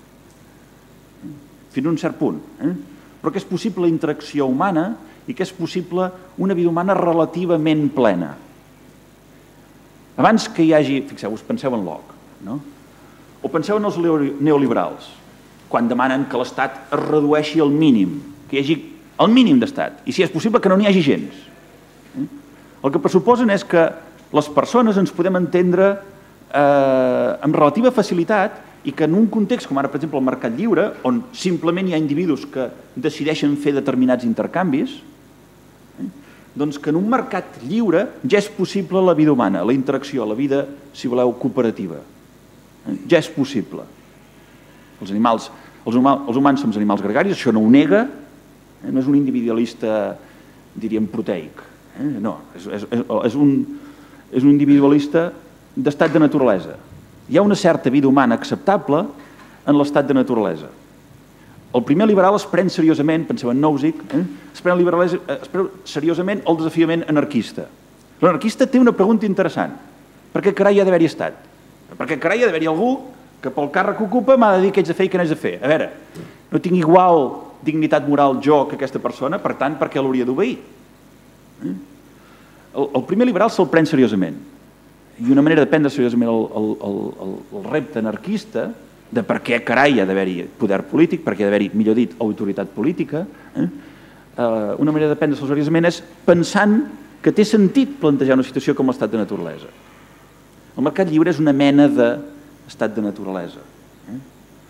[SPEAKER 2] Fins a un cert punt. Però que és possible la interacció humana i que és possible una vida humana relativament plena. Abans que hi hagi... Fixeu-vos, penseu en Locke, no? O penseu en els neoliberals, quan demanen que l'Estat es redueixi al mínim, que hi hagi el mínim d'Estat, i si és possible que no n'hi hagi gens. El que pressuposen és que les persones ens podem entendre amb relativa facilitat i que en un context com ara, per exemple, el mercat lliure, on simplement hi ha individus que decideixen fer determinats intercanvis, doncs que en un mercat lliure ja és possible la vida humana, la interacció, la vida, si voleu, cooperativa. Ja és possible. Els animals, els humans som animals gregaris, això no ho nega, no és un individualista, diríem, proteic. No, és un individualista d'estat de naturalesa. hi ha una certa vida humana acceptable en l'estat de naturalesa. El primer liberal es pren seriosament, penseu en Nozick, eh? es, pren es pren seriosament el desafiament anarquista. L'anarquista té una pregunta interessant. Per què carai ha d'haver-hi estat? Per què carai ha d'haver-hi algú que pel càrrec que ocupa m'ha de dir què haig de fer i què no haig de fer? A veure, no tinc igual dignitat moral jo que aquesta persona, per tant, per què l'hauria d'obeir? Eh? El, el primer liberal se'l pren seriosament. I una manera de prendre seriosament el, el, el, el, el repte anarquista de per què carai ha d'haver-hi poder polític, per què ha d'haver-hi, millor dit, autoritat política, eh? Eh, una manera de prendre-se'l seriosament és pensant que té sentit plantejar una situació com l'estat de naturalesa. El mercat lliure és una mena d'estat de naturalesa. Eh?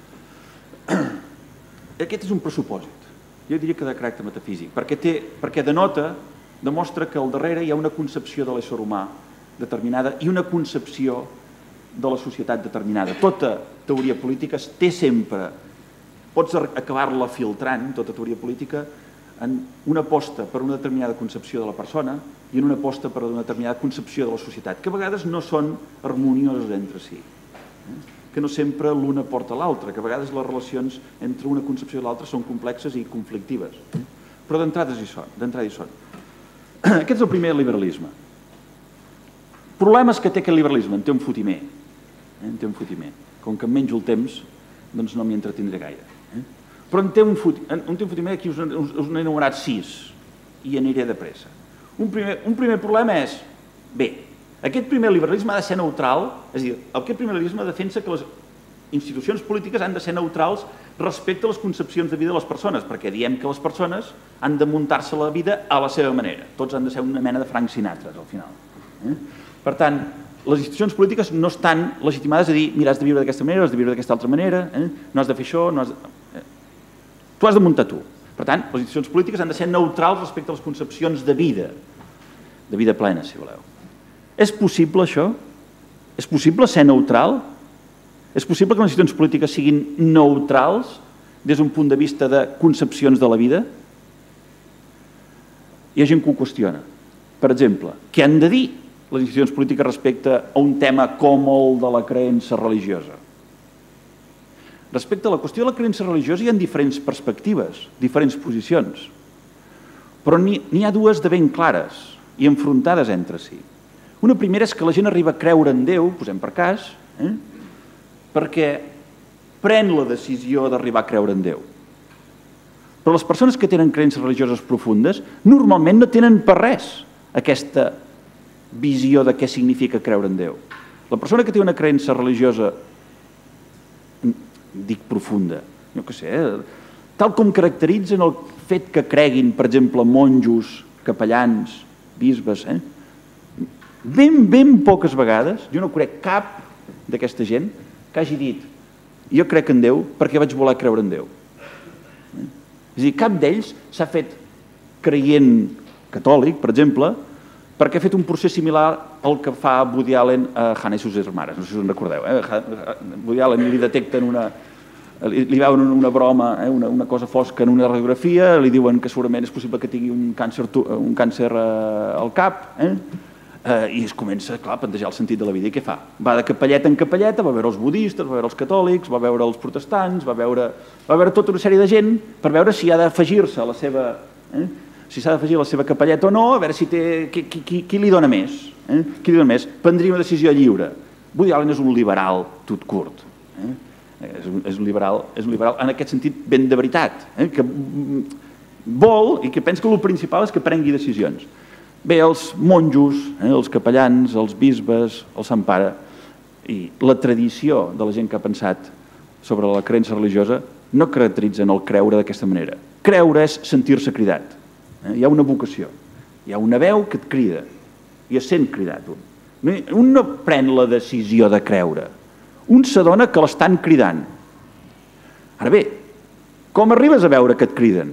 [SPEAKER 2] Aquest és un pressupòsit, jo diria que de caràcter metafísic, perquè, té, perquè denota, demostra que al darrere hi ha una concepció de l'ésser humà determinada i una concepció de la societat determinada. Tota teoria política té sempre, pots acabar-la filtrant, tota teoria política, en una aposta per una determinada concepció de la persona i en una aposta per una determinada concepció de la societat, que a vegades no són harmonioses entre si, que no sempre l'una porta a l'altra, que a vegades les relacions entre una concepció i l'altra són complexes i conflictives. Però d'entrada hi són. d'entrada hi són. Aquest és el primer liberalisme. Problemes que té aquest liberalisme, en té un fotimer. En té un fotimer. Com que em menjo el temps, doncs no m'hi entretindré gaire. Però en té un fotimer, aquí us n'he enumerat sis, i aniré de pressa. Un primer, un primer problema és, bé, aquest primer liberalisme ha de ser neutral, és a dir, aquest primer liberalisme defensa que les institucions polítiques han de ser neutrals respecte a les concepcions de vida de les persones, perquè diem que les persones han de muntar-se la vida a la seva manera. Tots han de ser una mena de Frank Sinatra, al final. Eh? Per tant, les institucions polítiques no estan legitimades a dir mira, has de viure d'aquesta manera, has de viure d'aquesta altra manera, eh? no has de fer això, no has de... Eh? Tu has de muntar tu. Per tant, les institucions polítiques han de ser neutrals respecte a les concepcions de vida, de vida plena, si voleu. És possible això? És possible ser neutral? És possible que les institucions polítiques siguin neutrals des d'un punt de vista de concepcions de la vida? Hi ha gent que ho qüestiona. Per exemple, què han de dir les institucions polítiques respecte a un tema com el de la creença religiosa? Respecte a la qüestió de la creença religiosa hi ha diferents perspectives, diferents posicions, però n'hi ha dues de ben clares i enfrontades entre si. Una primera és que la gent arriba a creure en Déu, posem per cas, eh? perquè pren la decisió d'arribar a creure en Déu. Però les persones que tenen creences religioses profundes normalment no tenen per res aquesta visió de què significa creure en Déu. La persona que té una creença religiosa, dic profunda, no què sé, tal com caracteritzen el fet que creguin, per exemple, monjos, capellans, bisbes, eh? ben, ben poques vegades, jo no crec cap d'aquesta gent que hagi dit jo crec en Déu perquè vaig voler creure en Déu. És a dir, cap d'ells s'ha fet creient catòlic, per exemple, perquè ha fet un procés similar al que fa Woody Allen a Hannah i sus hermanes, no sé si us en recordeu. Eh? Woody Allen li detecten una... li veuen una broma, eh? una, una cosa fosca en una radiografia, li diuen que segurament és possible que tingui un càncer, un càncer eh, al cap, eh? Eh, i es comença, clar, a plantejar el sentit de la vida. I què fa? Va de capelleta en capelleta, va veure els budistes, va veure els catòlics, va veure els protestants, va veure, va veure tota una sèrie de gent per veure si ha d'afegir-se a la seva... Eh? si s'ha d'afegir a la seva capelleta o no, a veure si té... qui, qui, qui li dona més. Eh? Qui li dona més? Prendria una decisió lliure. Woody Allen és un liberal tot curt. Eh? És, un, és, un liberal, és un liberal en aquest sentit ben de veritat, eh? que vol i que pensa que el principal és que prengui decisions. Bé, els monjos, eh, els capellans, els bisbes, el Sant Pare i la tradició de la gent que ha pensat sobre la creença religiosa no caracteritzen el creure d'aquesta manera. Creure és sentir-se cridat. Eh? Hi ha una vocació, hi ha una veu que et crida i es sent cridat. Un, un no pren la decisió de creure, un s'adona que l'estan cridant. Ara bé, com arribes a veure que et criden?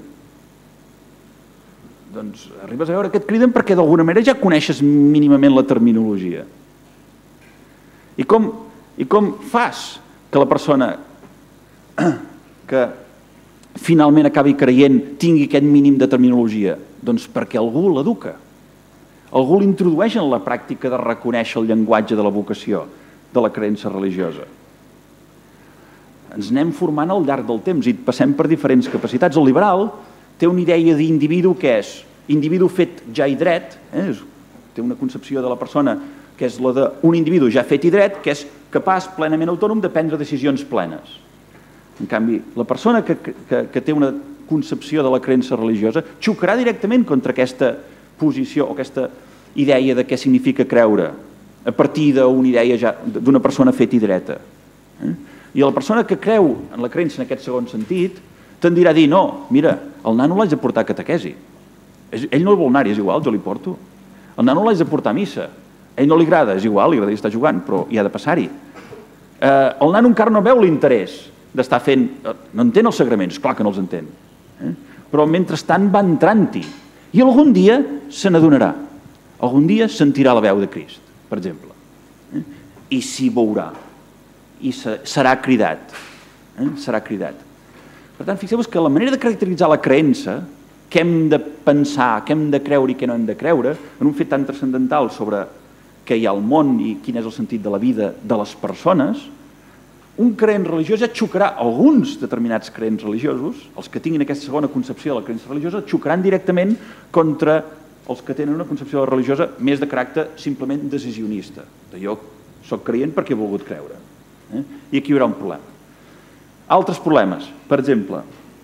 [SPEAKER 2] Doncs arribes a veure que et criden perquè d'alguna manera ja coneixes mínimament la terminologia. I com, i com fas que la persona que finalment acabi creient tingui aquest mínim de terminologia? Doncs perquè algú l'educa. Algú l'introdueix en la pràctica de reconèixer el llenguatge de la vocació. de la creença religiosa. Ens anem formant al llarg del temps i passem per diferents capacitats. El liberal té una idea d'individu que és individu fet ja i dret, eh? Té una concepció de la persona que és la d'un individu ja fet i dret, que és capaç, plenament autònom, de prendre decisions plenes. En canvi, la persona que, que, que té una concepció de la creença religiosa xocarà directament contra aquesta posició o aquesta idea de què significa creure a partir d'una idea ja d'una persona feta i dreta. Eh? I la persona que creu en la creença en aquest segon sentit tendirà a dir, no, mira, el nano l'haig de portar a catequesi. Ell no el vol anar-hi, és igual, jo li porto. El nano l'haig de portar a missa. A ell no li agrada, és igual, li agradaria estar jugant, però hi ha de passar-hi. Eh, el nano encara no veu l'interès d'estar fent... No entén els sagraments, clar que no els entén. Eh? Però mentrestant va entrant-hi. I algun dia se n'adonarà. Algun dia sentirà la veu de Crist, per exemple. Eh? I s'hi veurà. I serà cridat. Eh? Serà cridat. Per tant, fixeu-vos que la manera de caracteritzar la creença, què hem de pensar, què hem de creure i què no hem de creure, en un fet tan transcendental sobre què hi ha al món i quin és el sentit de la vida de les persones, un creent religiós ja xocarà, alguns determinats creents religiosos, els que tinguin aquesta segona concepció de la creença religiosa, xocaran directament contra els que tenen una concepció religiosa més de caràcter simplement decisionista. Jo soc creient perquè he volgut creure. Eh? I aquí hi haurà un problema. Altres problemes, per exemple,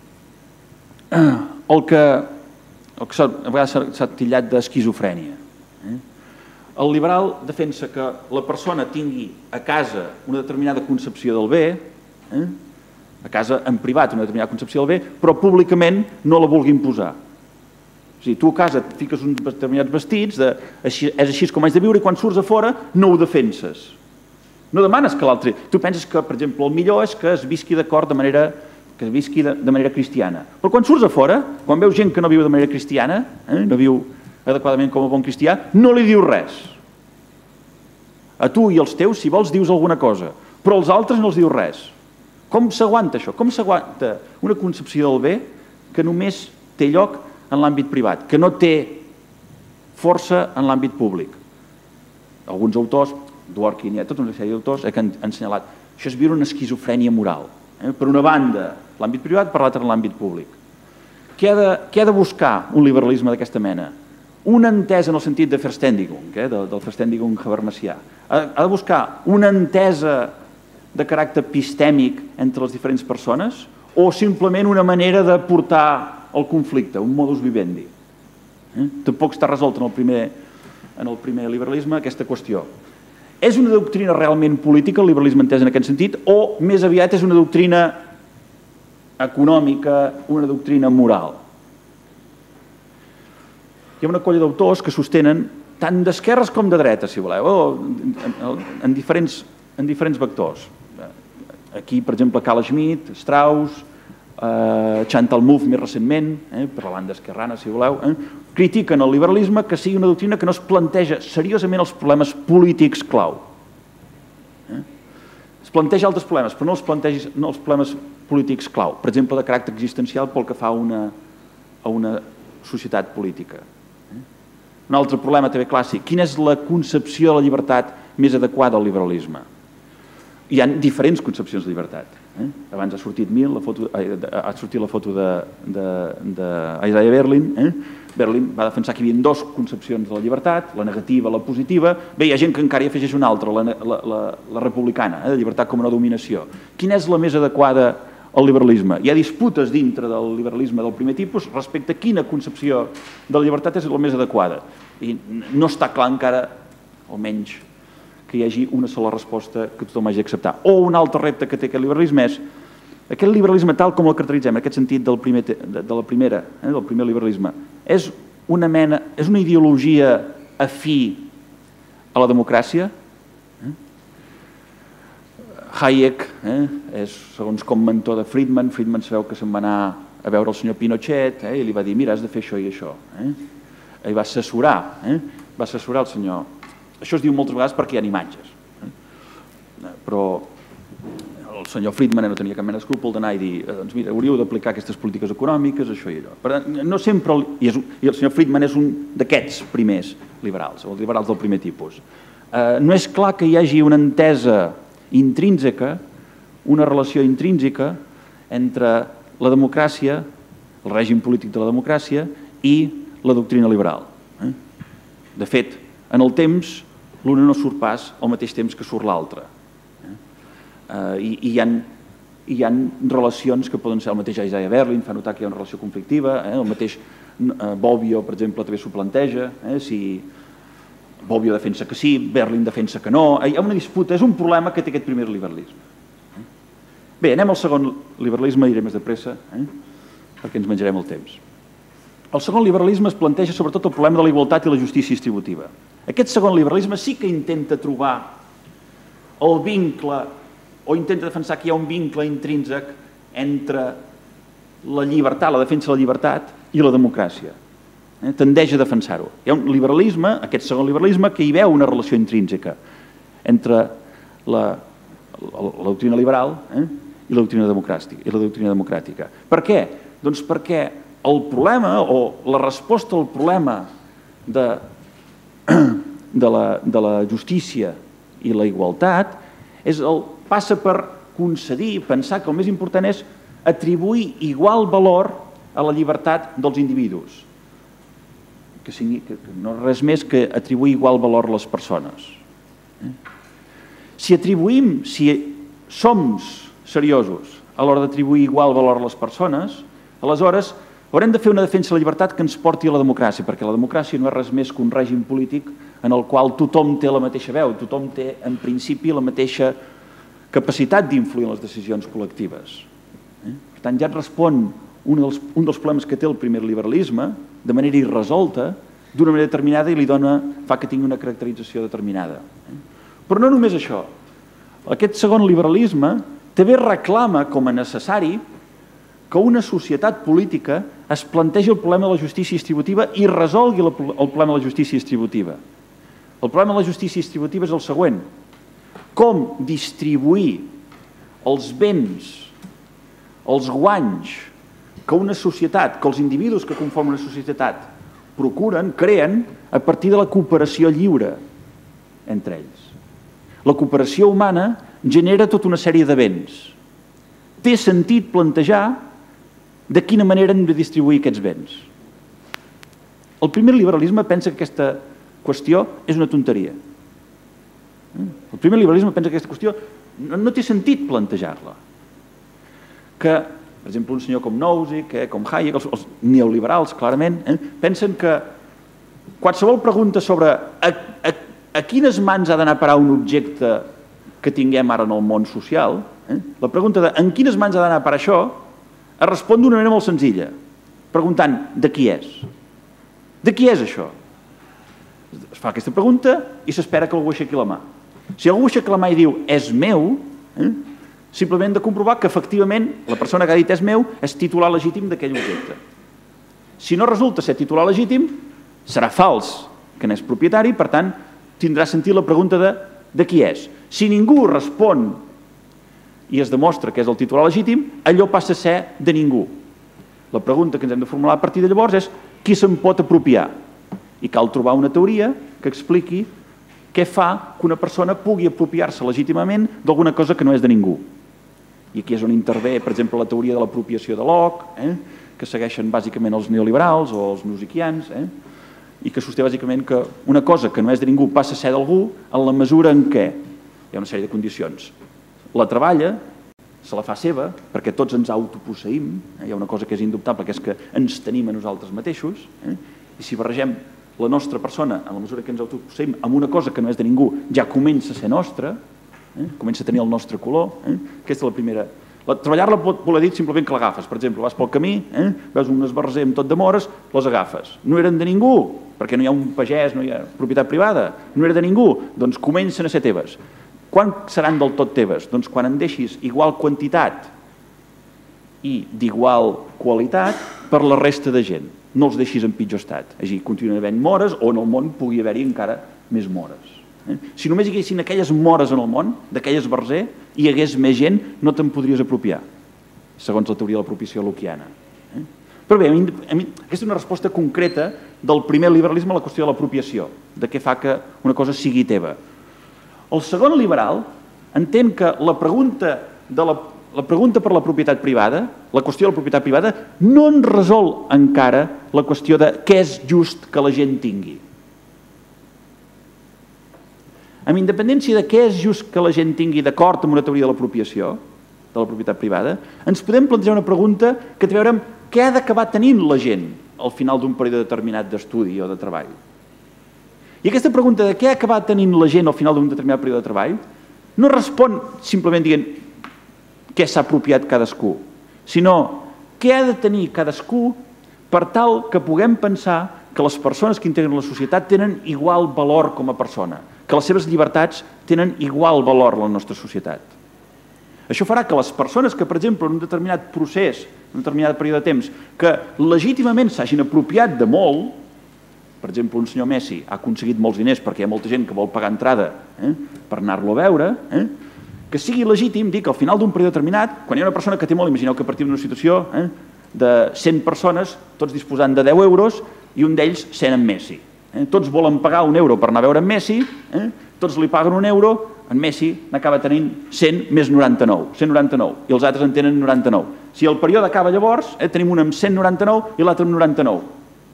[SPEAKER 2] el que, el que a vegades s'ha titllat d'esquizofrènia. Eh? El liberal defensa que la persona tingui a casa una determinada concepció del bé, eh? a casa en privat una determinada concepció del bé, però públicament no la vulgui imposar. O sigui, tu a casa et fiques uns determinats vestits, de, així, és així com haig de viure, i quan surts a fora no ho defenses. No demanes que l'altre... Tu penses que, per exemple, el millor és que es visqui d'acord de manera... que es visqui de, de manera cristiana. Però quan surts a fora, quan veus gent que no viu de manera cristiana, eh? no viu adequadament com a bon cristià, no li dius res. A tu i als teus, si vols, dius alguna cosa, però als altres no els dius res. Com s'aguanta això? Com s'aguanta una concepció del bé que només té lloc en l'àmbit privat, que no té força en l'àmbit públic? Alguns autors, Dworkin, hi ha tota una sèrie d'autors que han assenyalat, això és viure una esquizofrènia moral. Eh? Per una banda, l'àmbit privat, per l'altra, l'àmbit públic. Què ha de, què ha de buscar un liberalisme d'aquesta mena? Una entesa en el sentit de Verständigung, eh? del, del Verständigung habermasià. Ha, ha de buscar una entesa de caràcter epistèmic entre les diferents persones o simplement una manera de portar el conflicte, un modus vivendi. Eh? Tampoc està resolt en el primer, en el primer liberalisme aquesta qüestió. És una doctrina realment política, el liberalisme entès en aquest sentit, o més aviat és una doctrina econòmica, una doctrina moral? Hi ha una colla d'autors que sostenen, tant d'esquerres com de dretes, si voleu, en, en, diferents, en diferents vectors. Aquí, per exemple, Carl Schmitt, Strauss, eh, Chantal Mouffe més recentment, eh, per la banda esquerrana, si voleu, eh, critiquen el liberalisme que sigui una doctrina que no es planteja seriosament els problemes polítics clau. Eh? Es planteja altres problemes, però no els planteja no els problemes polítics clau, per exemple, de caràcter existencial pel que fa a una, a una societat política. Un altre problema també clàssic, quina és la concepció de la llibertat més adequada al liberalisme? Hi ha diferents concepcions de llibertat. Eh? Abans ha sortit, Mill, la foto, eh, ha sortit la foto d'Isaiah Berlin. Eh? Berlin va defensar que hi havia dues concepcions de la llibertat, la negativa i la positiva. Bé, hi ha gent que encara hi afegeix una altra, la, la, la, la republicana, eh? de llibertat com una dominació. Quina és la més adequada al liberalisme? Hi ha disputes dintre del liberalisme del primer tipus respecte a quina concepció de la llibertat és la més adequada. I no està clar encara, almenys, que hi hagi una sola resposta que tothom hagi d'acceptar. O un altre repte que té aquest liberalisme és aquest liberalisme tal com el caracteritzem, en aquest sentit del primer, de, de la primera, eh, del primer liberalisme, és una mena, és una ideologia afí a la democràcia? Eh? Hayek eh, és, segons com mentor de Friedman, Friedman sabeu que se'n va anar a veure el senyor Pinochet eh, i li va dir, mira, has de fer això i això. Eh? I va assessorar, eh? va assessorar el senyor. Això es diu moltes vegades perquè hi ha imatges. Eh? Però el senyor Friedman no tenia cap mena d'escrúpol d'anar i dir, doncs mira, hauríeu d'aplicar aquestes polítiques econòmiques, això i allò. Per tant, no sempre, i, és, i el senyor Friedman és un d'aquests primers liberals, o els liberals del primer tipus. no és clar que hi hagi una entesa intrínseca, una relació intrínseca entre la democràcia, el règim polític de la democràcia i la doctrina liberal. De fet, en el temps, l'una no surt pas al mateix temps que surt l'altra. I hi ha hi ha relacions que poden ser el mateix Isaiah Berlin, fa notar que hi ha una relació conflictiva, el mateix Bobbio, per exemple, també s'ho planteja, si Bobbio defensa que sí, Berlin defensa que no, hi ha una disputa, és un problema que té aquest primer liberalisme. Bé, anem al segon liberalisme, iré més de pressa, perquè ens menjarem el temps. El segon liberalisme es planteja sobretot el problema de la igualtat i la justícia distributiva. Aquest segon liberalisme sí que intenta trobar el vincle, o intenta defensar que hi ha un vincle intrínsec entre la llibertat, la defensa de la llibertat i la democràcia. Tendeix a defensar-ho. Hi ha un liberalisme, aquest segon liberalisme, que hi veu una relació intrínseca entre la, la, la doctrina liberal eh, i la doctrina democràtica. I la doctrina democràtica. Per què? Doncs perquè el problema o la resposta al problema de, de, la, de la justícia i la igualtat és el, passa per concedir, pensar que el més important és atribuir igual valor a la llibertat dels individus. Que, sigui, que no res més que atribuir igual valor a les persones. Si atribuïm, si som seriosos a l'hora d'atribuir igual valor a les persones, aleshores haurem de fer una defensa de la llibertat que ens porti a la democràcia, perquè la democràcia no és res més que un règim polític en el qual tothom té la mateixa veu, tothom té en principi la mateixa capacitat d'influir en les decisions col·lectives. Per tant, ja et respon un dels, un dels problemes que té el primer liberalisme, de manera irresolta, d'una manera determinada i li dona, fa que tingui una caracterització determinada. Però no només això. Aquest segon liberalisme també reclama com a necessari que una societat política es plantegi el problema de la justícia distributiva i resolgui el problema de la justícia distributiva. El problema de la justícia distributiva és el següent. Com distribuir els béns, els guanys que una societat, que els individus que conformen una societat procuren, creen a partir de la cooperació lliure entre ells. La cooperació humana genera tota una sèrie de béns. Té sentit plantejar de quina manera hem de distribuir aquests béns. El primer liberalisme pensa que aquesta qüestió és una tonteria. El primer liberalisme pensa que aquesta qüestió no, no té sentit plantejar-la. Que, per exemple, un senyor com Nozick, eh, com Hayek, els, els neoliberals, clarament, eh, pensen que qualsevol pregunta sobre a, a, a quines mans ha d'anar a parar un objecte que tinguem ara en el món social, eh, la pregunta de en quines mans ha d'anar a parar això, es respon d'una manera molt senzilla, preguntant de qui és. De qui és això? Es fa aquesta pregunta i s'espera que algú aixequi la mà. Si algú aixeca la mà i diu és meu, eh, simplement hem de comprovar que efectivament la persona que ha dit és meu és titular legítim d'aquell objecte. Si no resulta ser titular legítim, serà fals que n'és propietari, per tant, tindrà sentit la pregunta de, de qui és. Si ningú respon i es demostra que és el titular legítim, allò passa a ser de ningú. La pregunta que ens hem de formular a partir de llavors és qui se'n pot apropiar? I cal trobar una teoria que expliqui què fa que una persona pugui apropiar-se legítimament d'alguna cosa que no és de ningú. I aquí és on intervé, per exemple, la teoria de l'apropiació de Locke, eh, que segueixen bàsicament els neoliberals o els nosiquians, eh, i que sosté bàsicament que una cosa que no és de ningú passa a ser d'algú en la mesura en què hi ha una sèrie de condicions. La treballa, se la fa seva, perquè tots ens autoposseïm, eh, hi ha una cosa que és indubtable, que és que ens tenim a nosaltres mateixos, eh, i si barregem la nostra persona, en la mesura que ens autoposseïm, amb una cosa que no és de ningú, ja comença a ser nostra, eh, comença a tenir el nostre color, eh, aquesta és la primera. La, treballar-la pot voler dir simplement que l'agafes. Per exemple, vas pel camí, eh, veus un esbarzer amb tot de mores, les agafes. No eren de ningú, perquè no hi ha un pagès, no hi ha propietat privada, no era de ningú, doncs comencen a ser teves. Quan seran del tot teves? Doncs quan en deixis igual quantitat i d'igual qualitat per la resta de gent. No els deixis en pitjor estat. És a dir, continuen havent mores o en el món pugui haver-hi encara més mores. Eh? Si només hi haguessin aquelles mores en el món, d'aquell esbarzer, i hi hagués més gent, no te'n podries apropiar, segons la teoria de l'apropiació lockiana. Eh? Però bé, a mi, a mi, aquesta és una resposta concreta del primer liberalisme a la qüestió de l'apropiació, de què fa que una cosa sigui teva. El segon liberal entén que la pregunta, de la, la pregunta per la propietat privada, la qüestió de la propietat privada, no en resol encara la qüestió de què és just que la gent tingui. Amb independència de què és just que la gent tingui d'acord amb una teoria de l'apropiació, de la propietat privada, ens podem plantejar una pregunta que té a veure amb què ha d'acabar tenint la gent al final d'un període determinat d'estudi o de treball. I aquesta pregunta de què ha acabat tenint la gent al final d'un determinat període de treball no respon simplement dient què s'ha apropiat cadascú, sinó què ha de tenir cadascú per tal que puguem pensar que les persones que integren la societat tenen igual valor com a persona, que les seves llibertats tenen igual valor a la nostra societat. Això farà que les persones que, per exemple, en un determinat procés, en un determinat període de temps, que legítimament s'hagin apropiat de molt, per exemple, un senyor Messi ha aconseguit molts diners perquè hi ha molta gent que vol pagar entrada eh, per anar-lo a veure, eh, que sigui legítim dir que al final d'un període determinat, quan hi ha una persona que té molt, imagineu que partim d'una situació eh, de cent persones, tots disposant de deu euros, i un d'ells sent en Messi. Eh, tots volen pagar un euro per anar a veure en Messi, eh, tots li paguen un euro, en Messi n'acaba tenint cent més noranta-nou, cent noranta-nou, i els altres en tenen noranta-nou. Si el període acaba llavors, eh, tenim un amb cent noranta-nou i l'altre amb noranta-nou.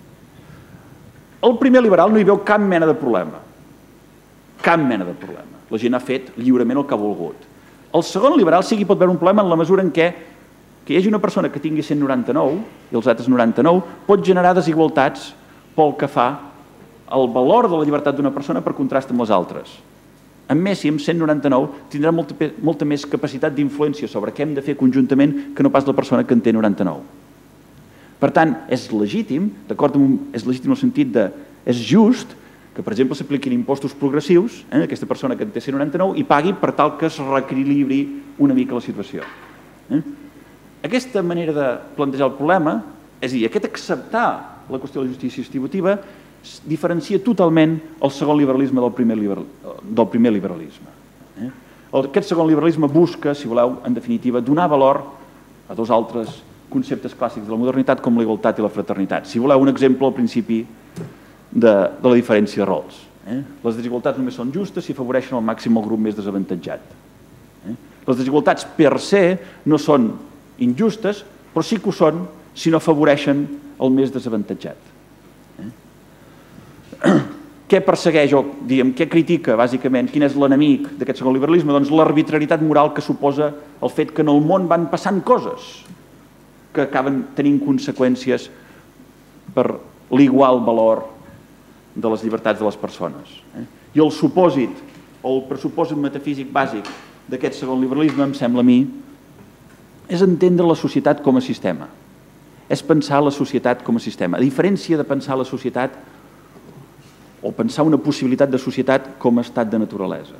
[SPEAKER 2] El primer liberal no hi veu cap mena de problema. Cap mena de problema. La gent ha fet lliurement el que ha volgut. El segon liberal sí que hi pot veure un problema en la mesura en què que hi hagi una persona que tingui cent noranta-nou i els altres noranta-nou pot generar desigualtats pel que fa al valor de la llibertat d'una persona per contrast amb les altres. En Messi, amb cent noranta-nou, tindrà molta, molta més capacitat d'influència sobre què hem de fer conjuntament que no pas la persona que en té noranta-nou. Per tant, és legítim, d'acord amb és legítim en el sentit de és just que, per exemple, s'apliquin impostos progressius a eh, aquesta persona que en té cent noranta-nou i pagui per tal que es reequilibri una mica la situació. Eh? Aquesta manera de plantejar el problema, és a dir, aquest acceptar la qüestió de la justícia distributiva diferencia totalment el segon liberalisme del primer, liberal, del primer liberalisme. Eh? Aquest segon liberalisme busca, si voleu, en definitiva, donar valor a dos altres conceptes clàssics de la modernitat com la igualtat i la fraternitat. Si voleu un exemple al principi de, de la diferència de rols. Eh? Les desigualtats només són justes si afavoreixen al màxim el grup més desavantatjat. Eh? Les desigualtats per se no són injustes, però sí que ho són si no afavoreixen el més desavantatjat. Eh? Què persegueix o diguem, què critica, bàsicament, quin és l'enemic d'aquest segon liberalisme? Doncs l'arbitrarietat moral que suposa el fet que en el món van passant coses que acaben tenint conseqüències per l'igual valor de les llibertats de les persones. Eh? I el supòsit, o el pressupòsit metafísic bàsic d'aquest segon liberalisme, em sembla a mi, és entendre la societat com a sistema. És pensar la societat com a sistema. A diferència de pensar la societat o pensar una possibilitat de societat com a estat de naturalesa.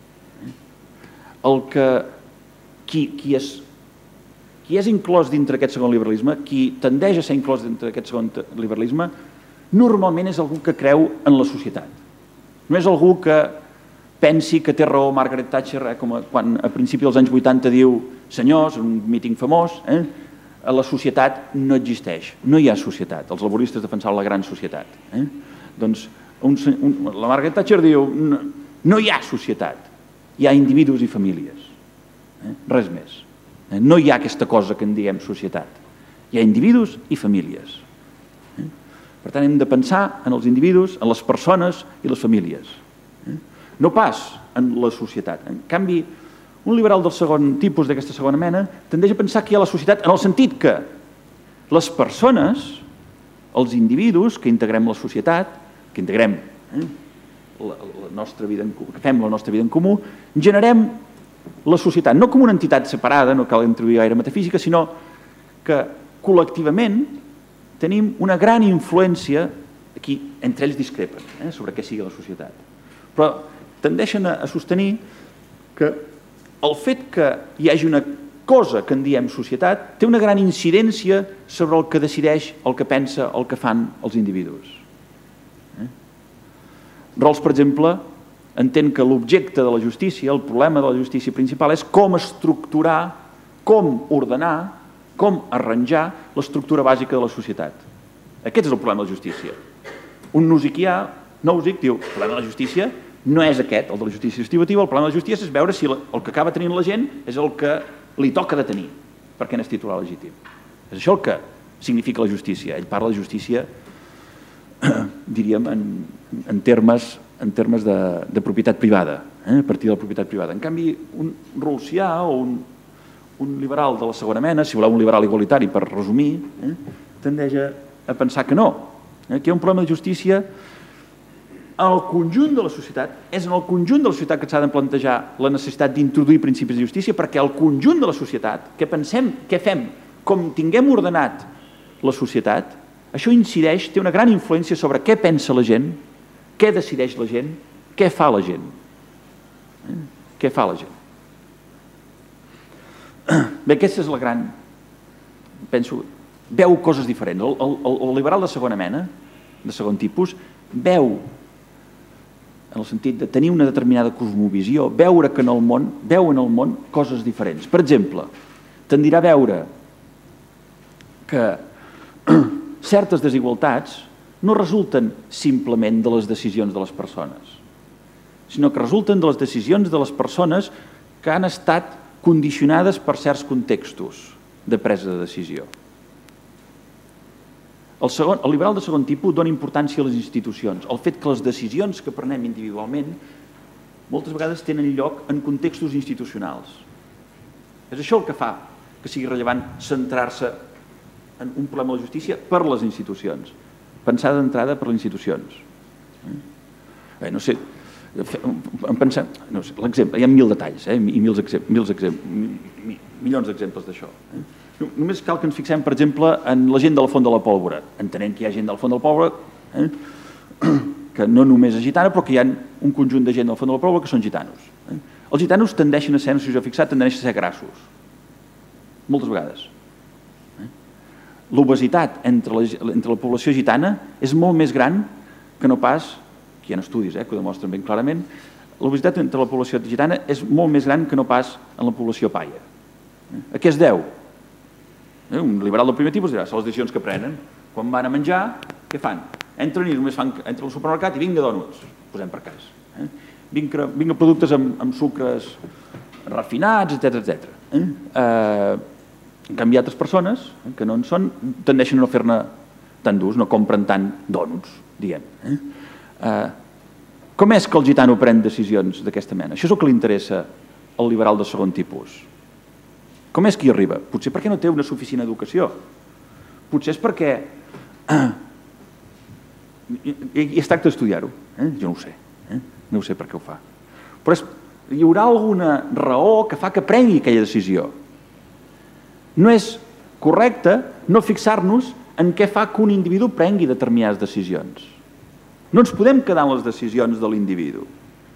[SPEAKER 2] El que qui, qui és Qui és inclòs dintre aquest segon liberalisme, qui tendeix a ser inclòs dintre aquest segon liberalisme, normalment és algú que creu en la societat. No és algú que pensi que té raó Margaret Thatcher, eh, com a, quan a principi dels anys vuitanta diu senyors, un míting famós, eh, la societat no existeix, no hi ha societat. Els laboristes defensaven la gran societat. Eh? Doncs un, un, la Margaret Thatcher diu no, no hi ha societat, hi ha individus i famílies. Eh? Res més. No hi ha aquesta cosa que en diem societat. Hi ha individus i famílies. Per tant, hem de pensar en els individus, en les persones i les famílies. No pas en la societat. En canvi, un liberal del segon tipus, d'aquesta segona mena, tendeix a pensar que hi ha la societat en el sentit que les persones, els individus que integrem la societat, que integrem eh, la, la nostra vida en comú, que fem la nostra vida en comú, generem la societat, no com una entitat separada, no cal introduir gaire metafísica, sinó que col·lectivament tenim una gran influència, aquí entre ells discrepen, eh, sobre què sigui la societat. Però tendeixen a, a sostenir que el fet que hi hagi una cosa que en diem societat té una gran incidència sobre el que decideix, el que pensa, el que fan els individus. Eh? Rawls, per exemple, entén que l'objecte de la justícia, el problema de la justícia principal és com estructurar, com ordenar, com arranjar l'estructura bàsica de la societat. Aquest és el problema de la justícia. Un nousiquià, Nozick, diu, el problema de la justícia
[SPEAKER 3] No és aquest, el de la justícia distributiva. El problema de la justícia és veure si el que acaba tenint la gent és el que li toca de tenir, perquè n'és titular legítim. És això el que significa la justícia. Ell parla de justícia, diríem, en termes de propietat privada, a partir de la propietat privada. En canvi, un rawlsià o un liberal de la segona mena, si voleu un liberal igualitari per resumir, tendeix a pensar que no, que hi ha un problema de justícia en el conjunt de la societat. És en el conjunt de la societat que s'ha de plantejar la necessitat d'introduir principis de justícia, perquè el conjunt de la societat, què pensem, què fem, com tinguem ordenat la societat, això incideix, té una gran influència sobre què pensa la gent, què decideix la gent, què fa la gent. Què fa la gent. Bé, aquesta és la gran... Penso, veu coses diferents. El liberal de segona mena, de segon tipus, veu, en el sentit de tenir una determinada cosmovisió, veure que en el món, veu en el món coses diferents. Per exemple, tendirà a veure que certes desigualtats no resulten simplement de les decisions de les persones, sinó que resulten de les decisions de les persones que han estat condicionades per certs contextos de presa de decisió. El, segon, el liberal de segon tipus dona importància a les institucions, al fet que les decisions que prenem individualment moltes vegades tenen lloc en contextos institucionals. És això el que fa que sigui rellevant centrar-se en un problema de la justícia per les institucions, pensar d'entrada per les institucions. Eh, no sé, em pensem, no sé, l'exemple, hi ha mil detalls, eh, i mils exemples, mils exemples, milions d'exemples d'això. Eh? Només cal que ens fixem, per exemple, en la gent de la Font de la Pólvora. Entenem que hi ha gent de la Font de la Pólvora eh, que no només és gitana, però que hi ha un conjunt de gent de la Font de la Pólvora que són gitanos. Eh? Els gitanos tendeixen a ser, no sé si us heu fixat, tendeixen a ser grassos. Moltes vegades. Eh? L'obesitat entre, la, entre la població gitana és molt més gran que no pas, que hi ha estudis eh, que ho demostren ben clarament, l'obesitat entre la població gitana és molt més gran que no pas en la població paia. Eh? A què es deu? Un liberal del primer tipus dirà, són les decisions que prenen. Quan van a menjar, què fan? Entren i només fan, entren al supermercat i vinga dònuts, posem per cas. Eh? Vinga, vinga productes amb, amb sucres refinats, etcètera, etcètera. Eh? Eh, en canvi, altres persones eh, que no en són, tendeixen a no fer-ne tant d'ús, no compren tant dònuts, diem. Eh? Eh, com és que el gitano pren decisions d'aquesta mena? Això és el que li interessa al liberal de segon tipus. Com és que hi arriba? Potser perquè no té una suficient educació. Potser és perquè... I es tracta d'estudiar-ho. Eh? Jo no ho sé. Eh? No ho sé per què ho fa. Però és... hi haurà alguna raó que fa que prengui aquella decisió. No és correcte no fixar-nos en què fa que un individu prengui determinades decisions. No ens podem quedar en les decisions de l'individu.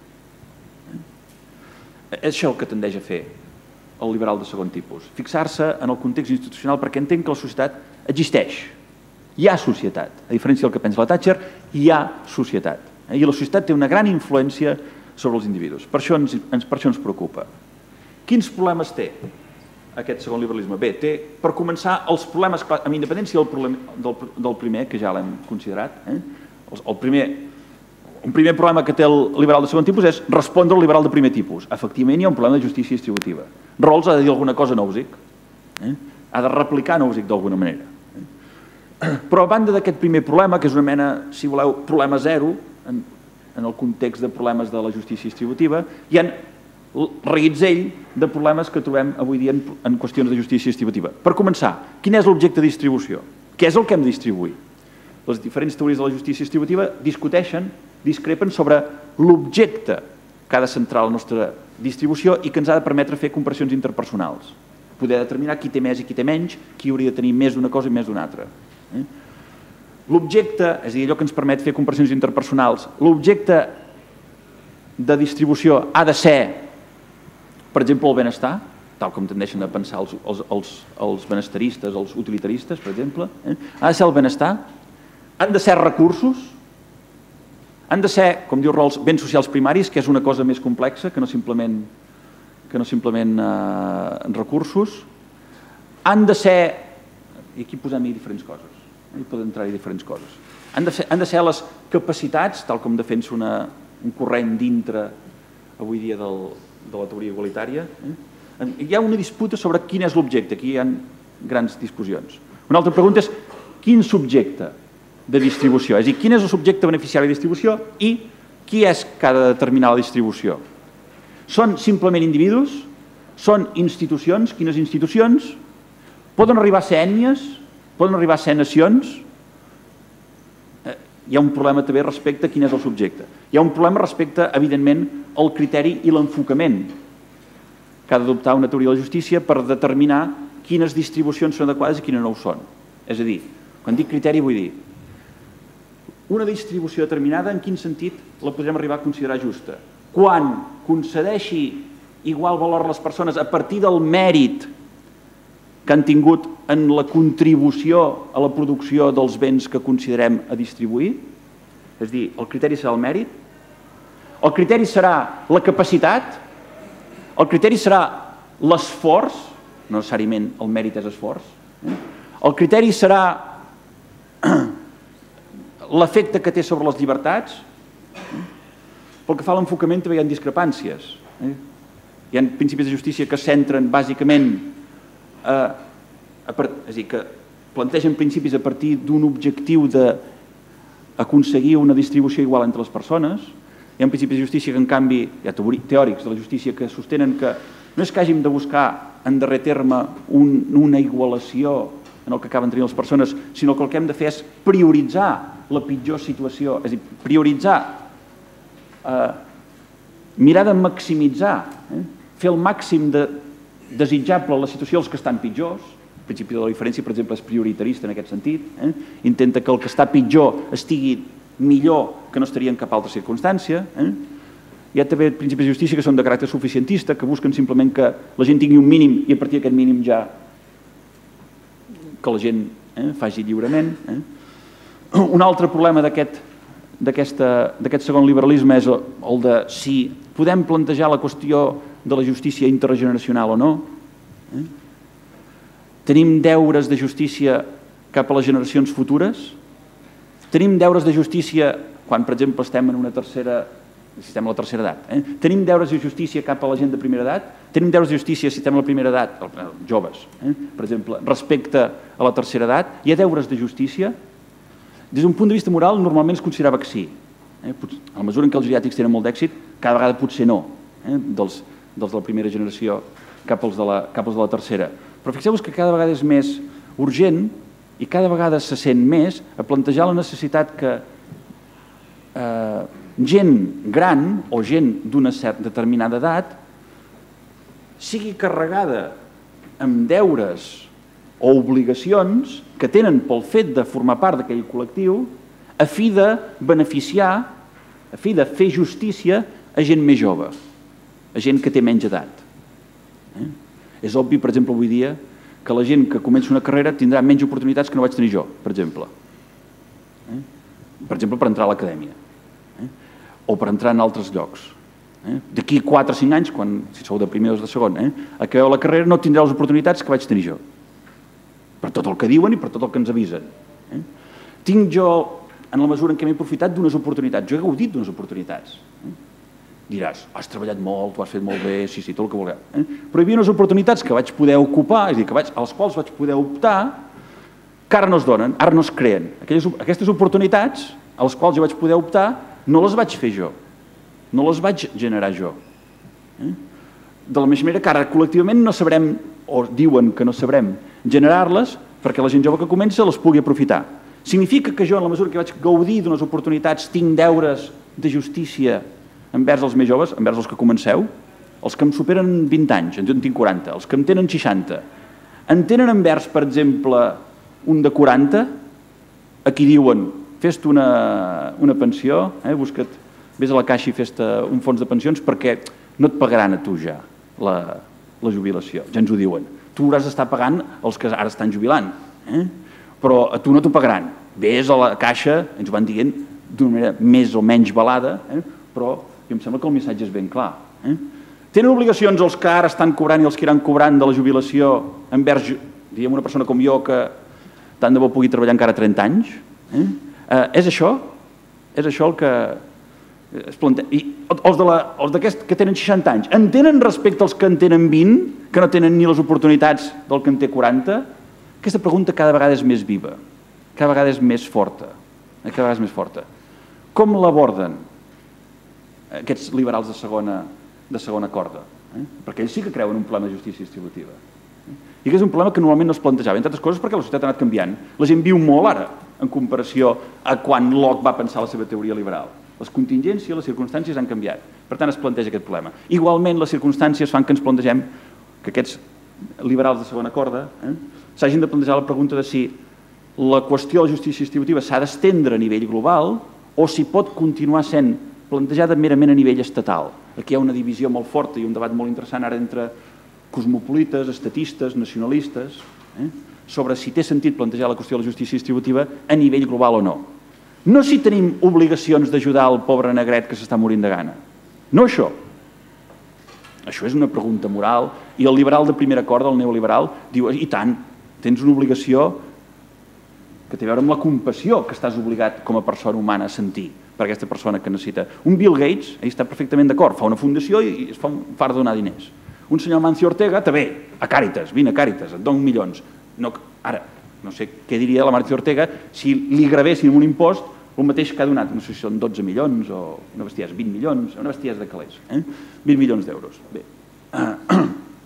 [SPEAKER 3] És això el que tendeix a fer el liberal de segon tipus. Fixar-se en el context institucional perquè entenc que la societat existeix. Hi ha societat. A diferència del que pensa la Thatcher, hi ha societat. I la societat té una gran influència sobre els individus. Per això ens, per això ens preocupa. Quins problemes té aquest segon liberalisme? Bé, té, per començar, els problemes, amb independència del, problem, del, del primer, que ja l'hem considerat, eh? el, el primer... Un primer problema que té el liberal de segon tipus és respondre al liberal de primer tipus. Efectivament, hi ha un problema de justícia distributiva. Rawls ha de dir alguna cosa a Nozick. Eh? Ha de replicar Nozick d'alguna manera. Eh? Però a banda d'aquest primer problema, que és una mena, si voleu, problema zero, en, en el context de problemes de la justícia distributiva, hi ha el reguitzell de problemes que trobem avui dia en, en qüestions de justícia distributiva. Per començar, quin és l'objecte de distribució? Què és el que hem de distribuir? Les diferents teories de la justícia distributiva discuteixen, discrepen sobre l'objecte que ha de centrar la nostra distribució i que ens ha de permetre fer comparacions interpersonals. Poder determinar qui té més i qui té menys, qui hauria de tenir més d'una cosa i més d'una altra. Eh? L'objecte, és a dir, allò que ens permet fer comparacions interpersonals, l'objecte de distribució ha de ser, per exemple, el benestar, tal com tendeixen a pensar els, els, els, els benestaristes, els utilitaristes, per exemple. Eh? Ha de ser el benestar, han de ser recursos, han de ser, com diu Rawls, béns socials primaris, que és una cosa més complexa que no simplement, que no simplement eh, recursos. Han de ser, i aquí posem-hi diferents coses, hi poden entrar-hi diferents coses. Han de ser, han de ser les capacitats, tal com defensa una, un corrent dintre avui dia del, de la teoria igualitària. Eh? Hi ha una disputa sobre quin és l'objecte, aquí hi ha grans discussions. Una altra pregunta és quin subjecte de distribució, és a dir, quin és el subjecte beneficiari de distribució i qui és que ha de determinar la distribució. Són simplement individus? Són institucions? Quines institucions? Poden arribar a ser ètnies? Poden arribar a ser nacions? Hi ha un problema també respecte a quin és el subjecte. Hi ha un problema respecte, evidentment, al criteri i l'enfocament que ha d'adoptar una teoria de la justícia per determinar quines distribucions són adequades i quines no ho són. És a dir, quan dic criteri vull dir una distribució determinada en quin sentit la podrem arribar a considerar justa. Quan concedeixi igual valor a les persones a partir del mèrit que han tingut en la contribució a la producció dels béns que considerem a distribuir. És a dir, el criteri serà el mèrit, el criteri serà la capacitat, el criteri serà l'esforç, no necessàriament el mèrit és esforç, el criteri serà l'efecte que té sobre les llibertats. Pel que fa a l'enfocament també hi ha discrepàncies. Hi ha principis de justícia que es centren bàsicament A, a, és a dir, que plantegen principis a partir d'un objectiu d'aconseguir una distribució igual entre les persones. Hi ha principis de justícia que, en canvi, hi ha teòrics de la justícia que sostenen que no és que hàgim de buscar, en darrer terme, un, una igualació en el que acaben tenint les persones, sinó que el que hem de fer és prioritzar la pitjor situació, és a dir, prioritzar, eh, mirar de maximitzar, eh, fer el màxim de desitjable la situació dels que estan pitjors. El principi de la diferència, per exemple, és prioritarista en aquest sentit. Eh? Intenta que el que està pitjor estigui millor que no estaria en cap altra circumstància. Eh? Hi ha també principis de justícia que són de caràcter suficientista, que busquen simplement que la gent tingui un mínim i a partir d'aquest mínim ja que la gent eh, faci lliurement. Eh? Un altre problema d'aquest d'aquest segon liberalisme és el de si podem plantejar la qüestió de la justícia intergeneracional o no. Eh? Tenim deures de justícia cap a les generacions futures? Tenim deures de justícia quan, per exemple, estem en una tercera, si estem a la tercera edat? Eh? Tenim deures de justícia cap a la gent de primera edat? Tenim deures de justícia si estem a la primera edat, els joves, eh? Per exemple, respecte a la tercera edat? Hi ha deures de justícia? Des d'un punt de vista moral, normalment es considerava que sí. Eh? A la mesura en què els geriàtrics tenen molt d'èxit, cada vegada potser no, eh? dels, dels de la primera generació cap als de la, cap als de la tercera. Però fixeu-vos que cada vegada és més urgent i cada vegada se sent més a plantejar la necessitat que eh, gent gran o gent d'una certa determinada edat sigui carregada amb deures o obligacions que tenen pel fet de formar part d'aquell col·lectiu a fi de beneficiar, a fi de fer justícia a gent més jove, a gent que té menys edat. Eh? És obvi, per exemple, avui dia, que la gent que comença una carrera tindrà menys oportunitats que no vaig tenir jo, per exemple. Eh? Per exemple, per entrar a l'acadèmia. Eh? O per entrar en altres llocs. Eh? D'aquí quatre o cinc anys, quan, si sou de primer o de segon, eh? acabeu la carrera no tindreu les oportunitats que vaig tenir jo. Per tot el que diuen i per tot el que ens avisen. Eh? Tinc jo, en la mesura en què m'he aprofitat d'unes oportunitats, jo he gaudit d'unes oportunitats. Eh? Diràs, has treballat molt, ho has fet molt bé, sí, sí, tot el que vulgueu. Eh? Però hi havia unes oportunitats que vaig poder ocupar, és a dir, que vaig, a les quals vaig poder optar, que ara no es donen, ara no es creen. Aquelles, aquestes oportunitats a les quals jo vaig poder optar, no les vaig fer jo, no les vaig generar jo. Eh? De la mateixa manera que ara col·lectivament no sabrem, o diuen que no sabrem, generar-les perquè la gent jove que comença les pugui aprofitar. Significa que jo, en la mesura que vaig gaudir d'unes oportunitats, tinc deures de justícia envers els més joves, envers els que comenceu, els que em superen vint anys, jo en tinc quaranta, els que em tenen seixanta, en tenen envers, per exemple, un de quaranta, a qui diuen, fes-te una, una pensió, eh, busca't, vés a la caixa i fes-te un fons de pensions perquè no et pagaran a tu ja la, la jubilació, ja ens ho diuen. Tu hauràs d'estar pagant els que ara estan jubilant, eh? Però a tu no t'ho pagaran. Vés a la caixa, ens ho van dient d'una manera més o menys velada, eh? Però i em sembla que el missatge és ben clar. Eh? Tenen obligacions els que ara estan cobrant i els que iran cobrant de la jubilació envers, diguem, una persona com jo que tant de bo pugui treballar encara trenta anys? Eh? Eh, és això? És això el que, I els d'aquests que tenen seixanta anys en tenen respecte als que en tenen vint, que no tenen ni les oportunitats del que en té quaranta? Aquesta pregunta cada vegada és més viva, cada vegada és més forta. Cada vegada és més forta. Com l'aborden aquests liberals de segona, de segona corda? Eh? Perquè ells sí que creuen un problema de justícia distributiva. I que és un problema que normalment no es plantejava, entre altres coses perquè la societat ha anat canviant. La gent viu molt ara, en comparació a quan Locke va pensar la seva teoria liberal. Les contingències, les circumstàncies han canviat. Per tant, es planteja aquest problema. Igualment, les circumstàncies fan que ens plantegem que aquests liberals de segona corda eh, s'hagin de plantejar la pregunta de si la qüestió de la justícia distributiva s'ha d'estendre a nivell global o si pot continuar sent plantejada merament a nivell estatal. Aquí hi ha una divisió molt forta i un debat molt interessant ara entre cosmopolites, estatistes, nacionalistes, eh, sobre si té sentit plantejar la qüestió de la justícia distributiva a nivell global o no. No si tenim obligacions d'ajudar el pobre negret que s'està morint de gana. No això. Això és una pregunta moral i el liberal de primera corda, el neoliberal, diu, i tant, tens una obligació que té a veure amb la compassió que estàs obligat com a persona humana a sentir per aquesta persona que necessita. Un Bill Gates, ell està perfectament d'acord, fa una fundació i es fa un far de donar diners. Un senyor Mancio Ortega, també, a Càritas, vine a Càritas, et dono milions. No, ara, no sé què diria la Mancio Ortega si li gravessin un impost el mateix que ha donat, no sé si són dotze milions o una bestiesa, vint milions, una bestiesa de calés, eh? vint milions d'euros. Bé, uh,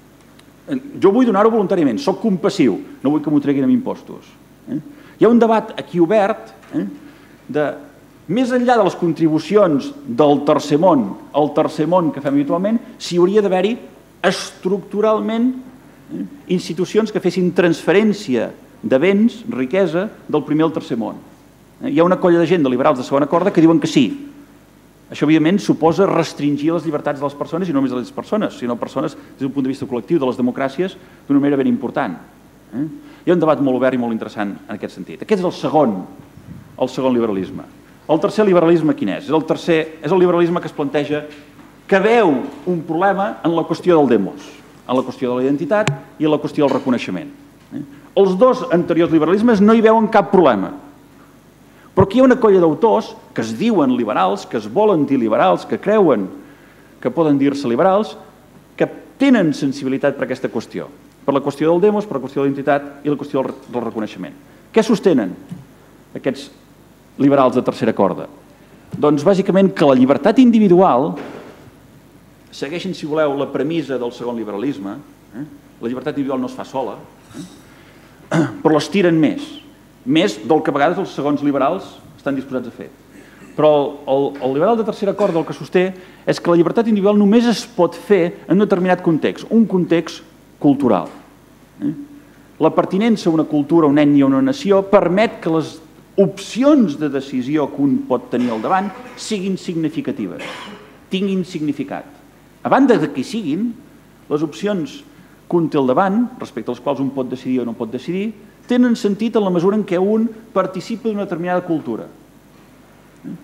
[SPEAKER 3] jo vull donar-ho voluntàriament, soc compassiu, no vull que m'ho treguin amb impostos. Eh? Hi ha un debat aquí obert eh, de, més enllà de les contribucions del tercer món al tercer món que fem habitualment, si hauria d'haver-hi estructuralment eh, institucions que fessin transferència de béns, riquesa, del primer al tercer món. Eh? Hi ha una colla de gent de liberals de segona corda que diuen que sí. Això, evidentment, suposa restringir les llibertats de les persones, i no només de les persones, sinó persones des d'un punt de vista col·lectiu de les democràcies d'una manera ben important. Eh? Hi ha un debat molt obert i molt interessant en aquest sentit. Aquest és el segon, el segon liberalisme. El tercer liberalisme quin és? És el, tercer, és el liberalisme que es planteja que veu un problema en la qüestió del demos, en la qüestió de la identitat i en la qüestió del reconeixement. Eh? Els dos anteriors liberalismes no hi veuen cap problema. Però aquí hi ha una colla d'autors que es diuen liberals, que es volen dir liberals, que creuen que poden dir-se liberals, que tenen sensibilitat per aquesta qüestió. Per la qüestió del demos, per la qüestió de l'identitat i la qüestió del reconeixement. Què sostenen aquests liberals de tercera corda? Doncs bàsicament que la llibertat individual, segueixin si voleu la premissa del segon liberalisme, eh? La llibertat individual no es fa sola, eh? Però l'estiren més, més del que a vegades els segons liberals estan disposats a fer. Però el, el liberal de tercera corda el que sosté és que la llibertat individual només es pot fer en un determinat context, un context cultural. Eh? La pertinença a una cultura, a una ètnia o una nació permet que les opcions de decisió que un pot tenir al davant siguin significatives, tinguin significat. A banda de que siguin, les opcions que un té al davant, respecte als quals un pot decidir o no pot decidir, tenen sentit en la mesura en què un participa d'una determinada cultura. Eh?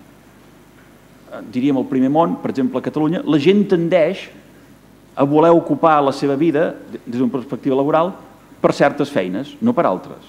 [SPEAKER 3] Diríem al primer món, per exemple a Catalunya, la gent tendeix a voler ocupar la seva vida, des d'una perspectiva laboral, per certes feines, no per altres.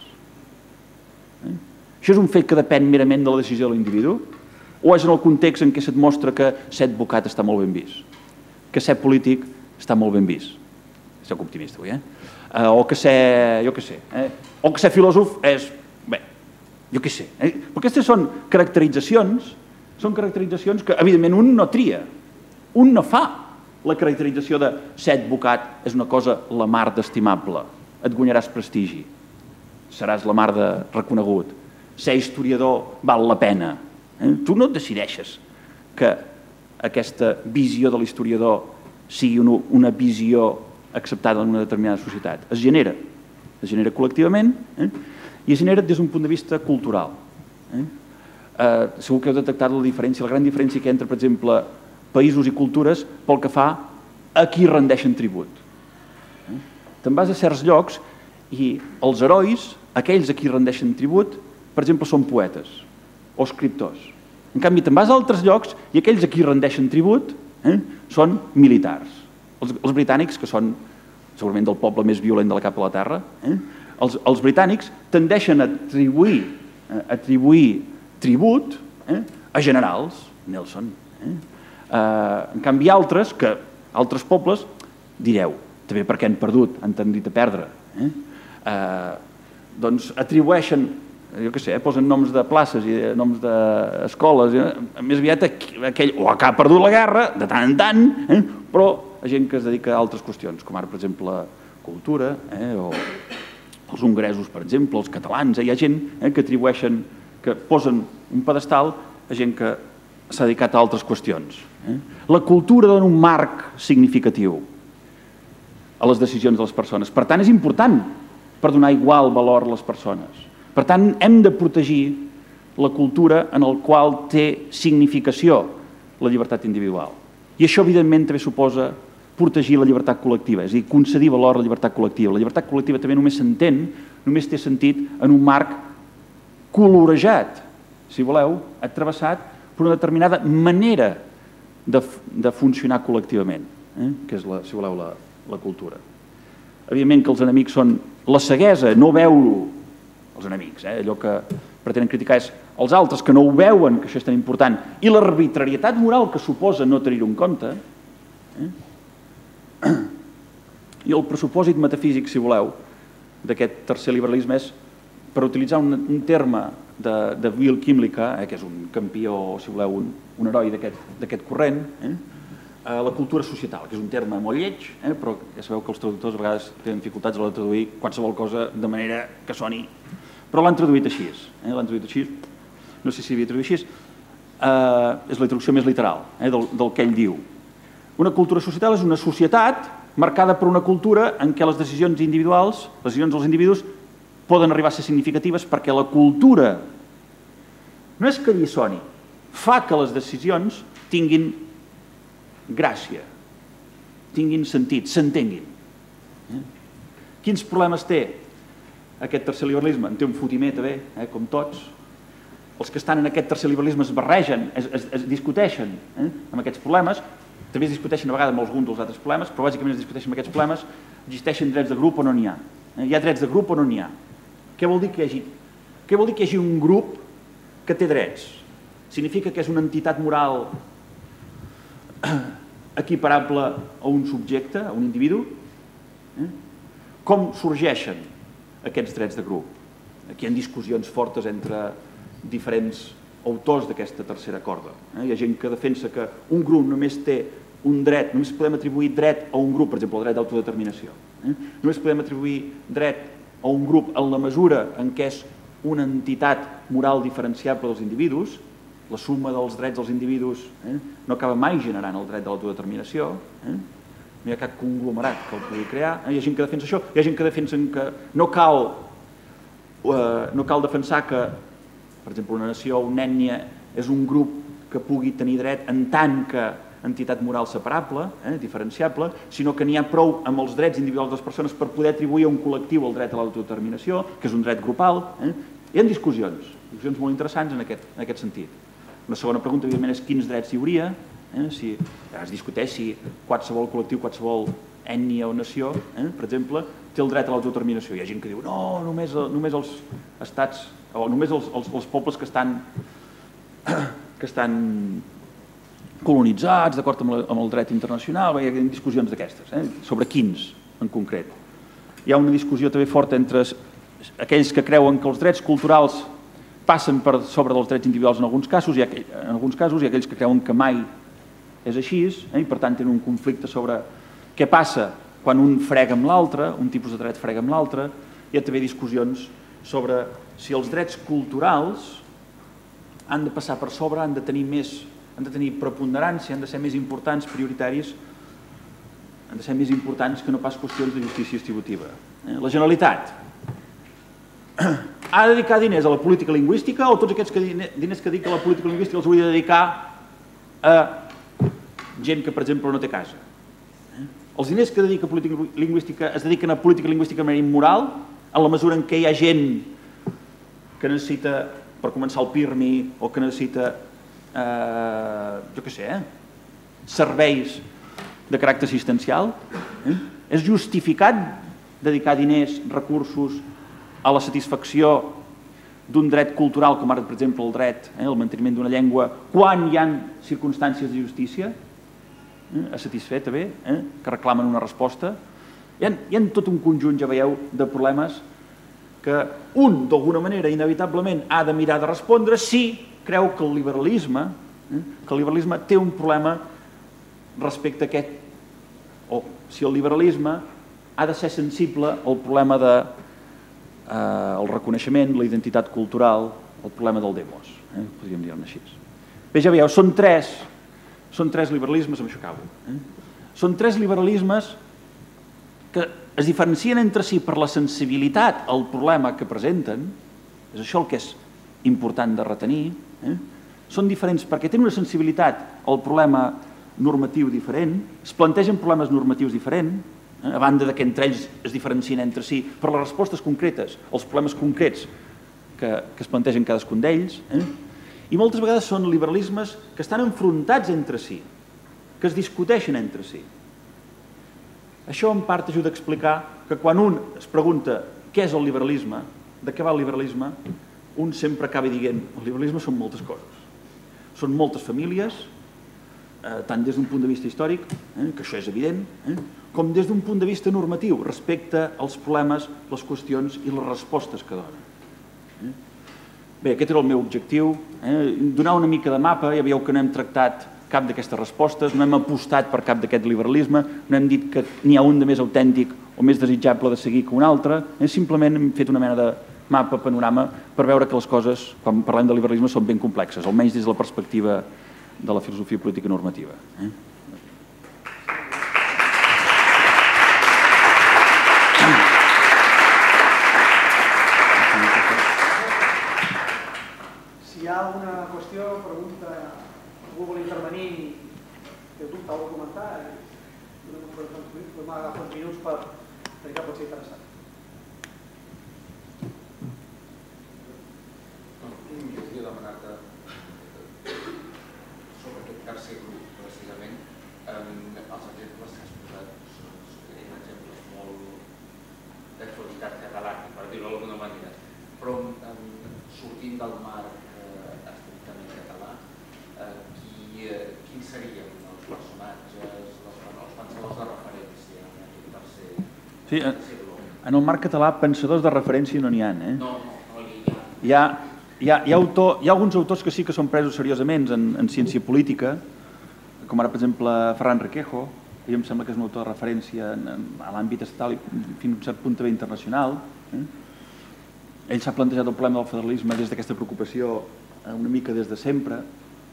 [SPEAKER 3] Eh? Això és un fet que depèn merament de la decisió de l'individu? O és en el context en què se't mostra que ser advocat està molt ben vist? Que ser polític està molt ben vist? Soc optimista avui, eh? Uh, o que ser, jo què sé, eh? o que ser filòsof és, bé, jo què sé. Eh? Però aquestes són caracteritzacions, són caracteritzacions que, evidentment, un no tria, un no fa. La caracterització de ser advocat és una cosa la mar d'estimable, et guanyaràs prestigi, seràs la mar de reconegut. Ser historiador val la pena. Eh? Tu no decideixes que aquesta visió de l'historiador sigui una, una visió acceptada en una determinada societat. Es genera, es genera col·lectivament eh? i es genera des d'un punt de vista cultural. Eh? Eh, segur que heu detectat la diferència, la gran diferència que hi ha entre, per exemple, països i cultures pel que fa a qui rendeixen tribut. Eh? Te'n vas a certs llocs i els herois, aquells a qui rendeixen tribut, per exemple, són poetes o escriptors. En canvi, te'n vas a altres llocs i aquells a qui rendeixen tribut eh, són militars. Els, els britànics, que són segurament del poble més violent de la capa de la terra, eh, els, els britànics tendeixen a atribuir, a atribuir tribut eh, a generals, Nelson, En canvi, altres, que altres pobles, direu, també perquè han perdut, han tendit a perdre, doncs atribueixen, jo què sé, posen noms de places i noms d'escoles, més aviat aquell, o que ha perdut la guerra, de tant en tant, però a gent que es dedica a altres qüestions, com ara, per exemple, cultura, o els hongaresos, per exemple, els catalans, hi ha gent que atribueixen, que posen un pedestal a gent que s'ha dedicat a altres qüestions. La cultura dona un marc significatiu a les decisions de les persones. Per tant, és important per donar igual valor a les persones. Per tant, hem de protegir la cultura en el qual té significació la llibertat individual. I això, evidentment, també suposa protegir la llibertat col·lectiva, és a dir, concedir valor a la llibertat col·lectiva. La llibertat col·lectiva també només s'entén, només té sentit en un marc colorejat, si voleu, atrevessat per una determinada manera de funcionar col·lectivament, que és, si voleu, la cultura. Evidentment que els enemics són la ceguesa, no veure-ho, els enemics, allò que pretenen criticar és els altres que no ho veuen, que això és tan important, i l'arbitrarietat moral que suposa no tenir-ho en compte. I el pressupòsit metafísic, si voleu, d'aquest tercer liberalisme és, per utilitzar un terme de Bill Kymlicka, que és un campió, si voleu, un heroi d'aquest corrent, la cultura societal, que és un terme molt lleig, però ja sabeu que els traductors a vegades tenen dificultats a l'hora de traduir qualsevol cosa de manera que soni. Però l'han traduït així, l'han traduït així, no sé si havia traduït així, és la traducció més literal del que ell diu. Una cultura societal és una societat marcada per una cultura en què les decisions individuals, les decisions dels individus, poden arribar a ser significatives perquè la cultura no és que alliçoni, fa que les decisions tinguin gràcia, tinguin sentit, s'entenguin. Quins problemes té aquest tercer liberalisme? En té un fotimer també, com tots. Els que estan en aquest tercer liberalisme es barregen, es discuteixen amb aquests problemes, també es discuteixen a vegades amb alguns dels altres problemes, però bàsicament es discuteixen amb aquests problemes. Existeixen drets de grup o no n'hi ha? Hi ha drets de grup o no n'hi ha? Què vol dir que hi hagi? Què vol dir que hi hagi un grup que té drets? Significa que és una entitat moral equiparable a un subjecte, a un individu? Com sorgeixen aquests drets de grup? Aquí hi ha discussions fortes entre diferents autors d'aquesta tercera corda. Hi ha gent que defensa que un grup només té un dret, només podem atribuir dret a un grup, per exemple, el dret d'autodeterminació. Només podem atribuir dret a un grup en la mesura en què és una entitat moral diferenciable dels individus. La suma dels drets dels individus no acaba mai generant el dret de l'autodeterminació. No hi ha cap conglomerat que el pugui crear. Hi ha gent que defensa això. Hi ha gent que defensa que no cal no cal defensar que, per exemple, una nació o una ètnia és un grup que pugui tenir dret en tant que entitat moral separable, diferenciable, sinó que n'hi ha prou amb els drets individuals de les persones per poder atribuir a un col·lectiu el dret a l'autodeterminació, que és un dret grupal. Hi ha discussions, discussions molt interessants en aquest sentit. Una segona pregunta, evidentment, és quins drets hi hauria. Es discuteix si qualsevol col·lectiu, qualsevol ètnia o nació, per exemple, té el dret a l'autodeterminació. Hi ha gent que diu, no, només els estats, o només els pobles que estan que estan colonitzats, d'acord amb el dret internacional. Hi ha discussions d'aquestes, sobre quins, en concret. Hi ha una discussió també forta entre aquells que creuen que els drets culturals passen per sobre dels drets individuals en alguns casos, i en alguns casos hi ha aquells que creuen que mai és així, i per tant tenen un conflicte sobre què passa quan un frega amb l'altre, un tipus de dret frega amb l'altre. Hi ha també discussions sobre si els drets culturals han de passar per sobre, han de tenir més, han de tenir preponderància, han de ser més importants, prioritaris, han de ser més importants que no pas qüestions de justícia distributiva. La Generalitat ha de dedicar diners a la política lingüística o tots aquests diners que dedica a la política lingüística els hauria de dedicar a gent que, per exemple, no té casa? Els diners que dedica a política lingüística es dediquen a política lingüística de manera immoral, en la mesura en què hi ha gent que necessita, per començar, el PIRMI o que necessita, jo què sé, serveis de caràcter assistencial. És justificat dedicar diners, recursos a la satisfacció d'un dret cultural, com ara, per exemple, el dret, el manteniment d'una llengua, quan hi ha circumstàncies de justícia a satisfer, també, que reclamen una resposta. Hi ha tot un conjunt, ja veieu, de problemes que un, d'alguna manera, inevitablement, ha de mirar de respondre si creu que el liberalisme, que el liberalisme té un problema respecte a aquest, o si el liberalisme ha de ser sensible al problema del reconeixement, la identitat cultural, el problema del demos, podríem dir-ne així. Bé, ja veieu, són tres, són tres liberalismes, amb això acabo, són tres liberalismes que es diferencien entre si per la sensibilitat al problema que presenten, és això el que és important de retenir, són diferents perquè tenen una sensibilitat al problema normatiu diferent, es plantegen problemes normatius diferents, a banda que entre ells es diferencien entre si per les respostes concretes, els problemes concrets que es plantegen cadascun d'ells, i moltes vegades són liberalismes que estan enfrontats entre si, que es discuteixen entre si. Això en part ajuda a explicar que quan un es pregunta què és el liberalisme, de què va el liberalisme, un sempre acaba dient el liberalisme són moltes coses. Són moltes famílies, tant des d'un punt de vista històric, que això és evident, com des d'un punt de vista normatiu respecte als problemes, les qüestions i les respostes que donen. Bé, aquest era el meu objectiu, donar una mica de mapa, ja veieu que no hem tractat cap d'aquestes respostes, no hem apostat per cap d'aquest liberalisme, no hem dit que n'hi ha un de més autèntic o més desitjable de seguir que un altre, simplement hem fet una mena de mapa, panorama, per veure que les coses, quan parlem de liberalisme, són ben complexes, almenys des de la perspectiva de la filosofia política normativa.
[SPEAKER 1] Si hi ha alguna qüestió, pregunta, algú vol intervenir, té dubte, vol comentar, podem agafar uns minuts per dir que pot ser interessant.
[SPEAKER 4] Volia demanar-te sobre aquest tercer grup, precisament, els exemples que has posat són exemples molt d'actualitat catalana, per dir-ho d'alguna manera, però sortint del marc estrictament català, quins serien els personatges, els pensadors de referència en aquest tercer grup?
[SPEAKER 3] En el marc català, pensadors de referència no n'hi ha.
[SPEAKER 4] No, no
[SPEAKER 3] n'hi ha. Hi ha alguns autors que sí que són presos seriosament en ciència política, com ara, per exemple, Ferran Requejo, que em sembla que és un autor de referència a l'àmbit estatal i fins a un cert punt també internacional. Ell s'ha plantejat el problema del federalisme des d'aquesta preocupació una mica des de sempre.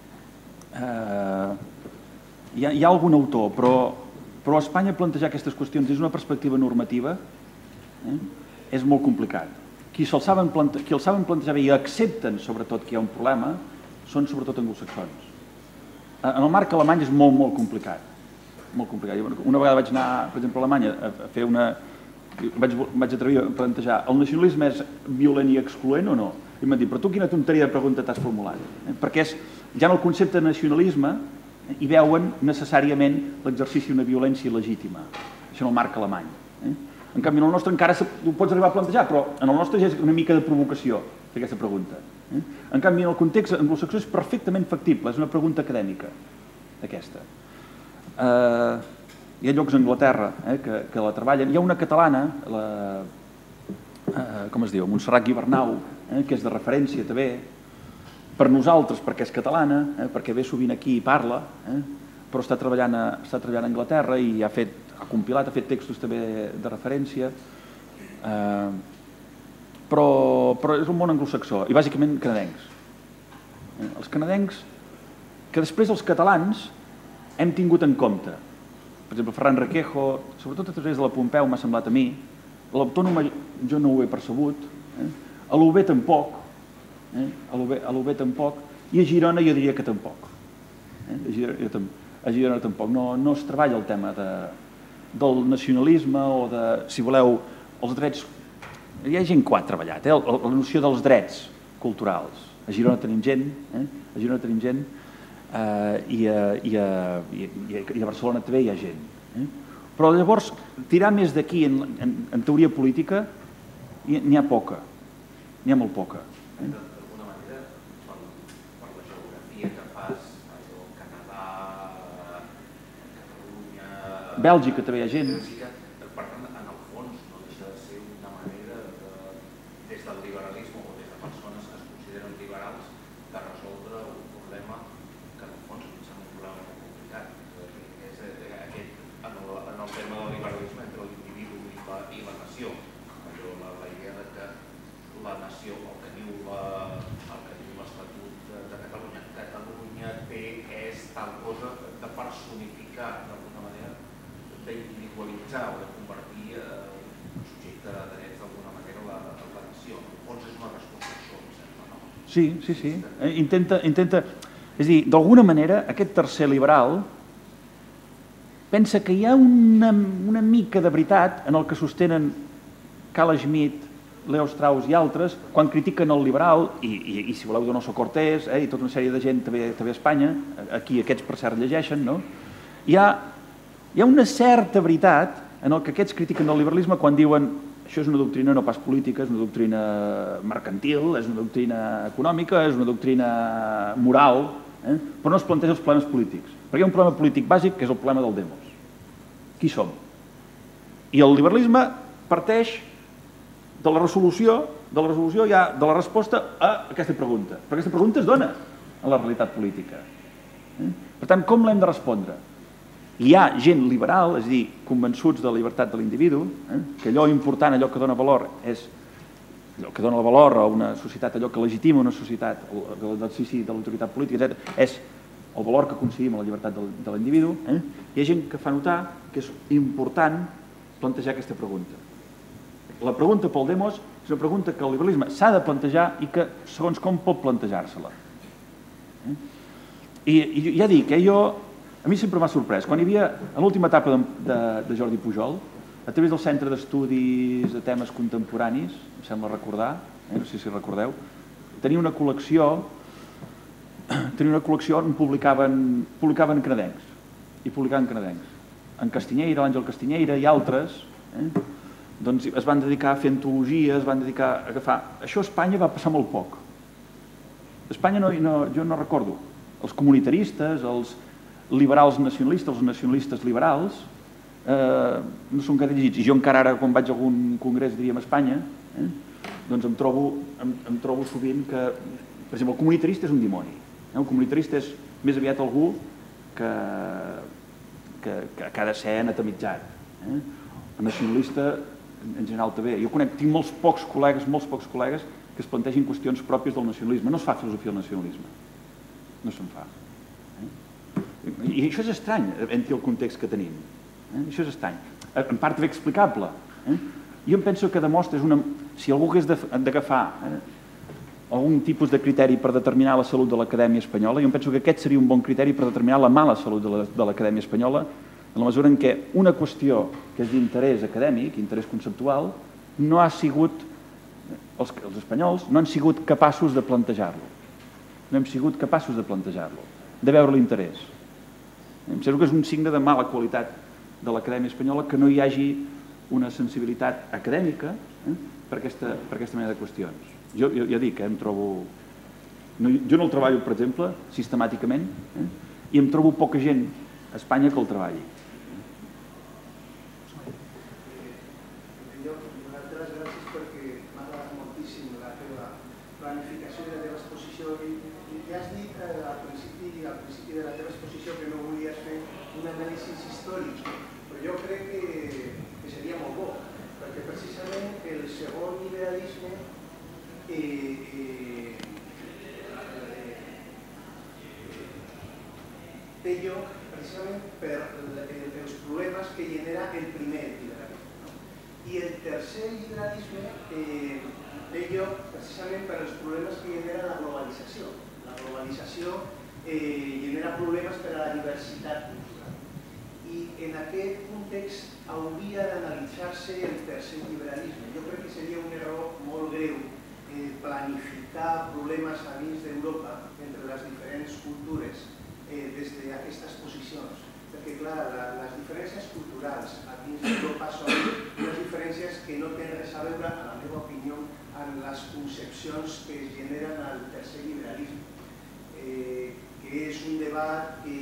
[SPEAKER 3] Hi ha algun autor, però a Espanya plantejar aquestes qüestions des d'una perspectiva normativa és molt complicat. Qui el saben plantejar bé i accepten sobretot que hi ha un problema són sobretot anglosaxons. En el marc alemany és molt, molt complicat. Una vegada vaig anar, per exemple, a Alemanya a fer una... vaig atrevir a plantejar el nacionalisme és violent i excloent o no? I m'han dit, però tu quina tonteria de pregunta t'has formulat? Perquè ja en el concepte de nacionalisme hi veuen necessàriament l'exercici d'una violència il·legítima. Això en el marc alemany. En canvi, en el nostre encara ho pots arribar a plantejar, però en el nostre ja és una mica de provocació fer aquesta pregunta. En canvi, en el context anglosaxó és perfectament factible, és una pregunta acadèmica, aquesta. Hi ha llocs a Anglaterra que la treballen. Hi ha una catalana, com es diu, Montserrat Guibernau, que és de referència també, per nosaltres, perquè és catalana, perquè ve sovint aquí i parla, però està treballant a Anglaterra i ha fet ha compilat, ha fet textos també de referència, però és un món anglosaxó i bàsicament canadencs. Els canadencs que després els catalans hem tingut en compte. Per exemple, Ferran Requejo, sobretot a través de la Pompeu m'ha semblat a mi, l'autònoma jo no ho he percebut, a l'U B tampoc, a l'U B tampoc, i a Girona jo diria que tampoc. A Girona tampoc. No es treballa el tema del nacionalisme o de, si voleu, els drets... Hi ha gent que ho ha treballat, la noció dels drets culturals. A Girona tenim gent, a Girona tenim gent, i a Barcelona també hi ha gent. Però llavors, tirar més d'aquí en teoria política, n'hi ha poca, n'hi ha molt poca.
[SPEAKER 4] d'alguna manera, per la geografia que fas, Canadà, Catalunya...
[SPEAKER 3] Bèlgica també hi ha gent.
[SPEAKER 4] Per tant, en el fons, no deixa de ser una manera, des del liberalisme o des de persones que es consideren liberals, de resoldre un problema que en el fons em sembla un problema molt complicat. És aquest, en el tema del liberalisme entre l'individu i la nació. La idea que la nació, el que diu l'Estatut de Catalunya, Catalunya té, és tal cosa de personificar d'alguna manera, d'individualitzar o de convertir un subjecte de drets d'alguna manera la nació. En el fons és una resposta a això, em sembla, no?
[SPEAKER 3] Sí, sí, sí. Intenta, intenta... És a dir, d'alguna manera, aquest tercer liberal pensa que hi ha una, una mica de veritat en el que sostenen Carl Schmitt, Leo Strauss i altres, quan critiquen el liberal, i, i, i si voleu Donoso Cortés, eh, i tota una sèrie de gent també, també a Espanya, aquí aquests per cert llegeixen, no? Hi ha, hi ha una certa veritat en el que aquests critiquen el liberalisme quan diuen això és una doctrina no pas política, és una doctrina mercantil, és una doctrina econòmica, és una doctrina moral, eh? Però no es planteja els problemes polítics. Perquè hi ha un problema polític bàsic que és el problema del demos. Qui som? I el liberalisme parteix de la resolució, de la resolució ja, de la resposta a aquesta pregunta. Però aquesta pregunta es dona a la realitat política. Per tant, com l'hem de respondre? Hi ha gent liberal, és a dir, convençuts de la llibertat de l'individu, que allò important, allò que dona valor, és allò que dona valor a una societat, allò que legitima una societat, l'exercici de l'autoritat política, etcètera, és el valor que concedim a la llibertat de l'individu. Hi ha gent que fa notar que és important plantejar aquesta pregunta. La pregunta pel demos és una pregunta que el liberalisme s'ha de plantejar i que, segons com, pot plantejar-se-la. I ja dic, jo, a mi sempre m'ha sorprès. Quan hi havia, a l'última etapa de Jordi Pujol, a través del Centre d'Estudis de Temes Contemporanis, em sembla recordar, no sé si recordeu, tenia una col·lecció, tenia una col·lecció on publicaven canadencs, i publicaven canadencs. En Castiñeira, l'Àngel Castiñeira i altres, doncs es van dedicar a fer antologia, es van dedicar a agafar... Això a Espanya va passar molt poc. A Espanya jo no recordo. Els comunitaristes, els liberals nacionalistes, els nacionalistes liberals, no són gaire llegits. I jo encara ara, quan vaig a algun congrés, diríem, a Espanya, doncs em trobo sovint que, per exemple, el comunitarista és un dimoni. El comunitarista és més aviat algú que ha de ser anatomitzat. El nacionalista, en general, també. Jo conec, tinc molts pocs col·legues, molts pocs col·legues que es plantegin qüestions pròpies del nacionalisme. No es fa filosofia del nacionalisme. No se'n fa. I això és estrany, entre el context que tenim. Això és estrany. En part també explicable. Jo em penso que demostra, si algú hagués d'agafar algun tipus de criteri per determinar la salut de l'acadèmia espanyola, jo em penso que aquest seria un bon criteri per determinar la mala salut de l'acadèmia espanyola, en la mesura en què una qüestió que és d'interès acadèmic, interès conceptual, no ha sigut, els espanyols no han sigut capaços de plantejar-lo. No hem sigut capaços de plantejar-lo, de veure l'interès. Em sembla que és un signe de mala qualitat de l'acadèmia espanyola que no hi hagi una sensibilitat acadèmica per aquesta mena de qüestions. Jo ja dic, em trobo... Jo no el treballo, per exemple, sistemàticament, i em trobo poca gent a Espanya que el treballi.
[SPEAKER 5] Donar-te les gràcies perquè m'ha agradat moltíssim la teva planificació i la teva exposició. Ja has dit al principi de la teva exposició que no volies fer un anàlisi històric, però jo crec que seria molt bo, perquè precisament el segon liberalisme té lloc precisament per els problemes que genera el primer liberalisme. I el tercer liberalisme té lloc precisament per els problemes que genera la globalització. La globalització genera problemes per a la diversitat cultural. I en aquest context hauria d'analitzar-se el tercer liberalisme. Jo crec que seria un error molt greu planificar problemes a dins d'Europa entre les diferents cultures des d'aquestes posicions. Perquè, clar, les diferències culturals a dins d'Europa són unes diferències que no tenen res a veure, a la meva opinió, en les concepcions que es generen al tercer liberalisme, eh, que és un debat que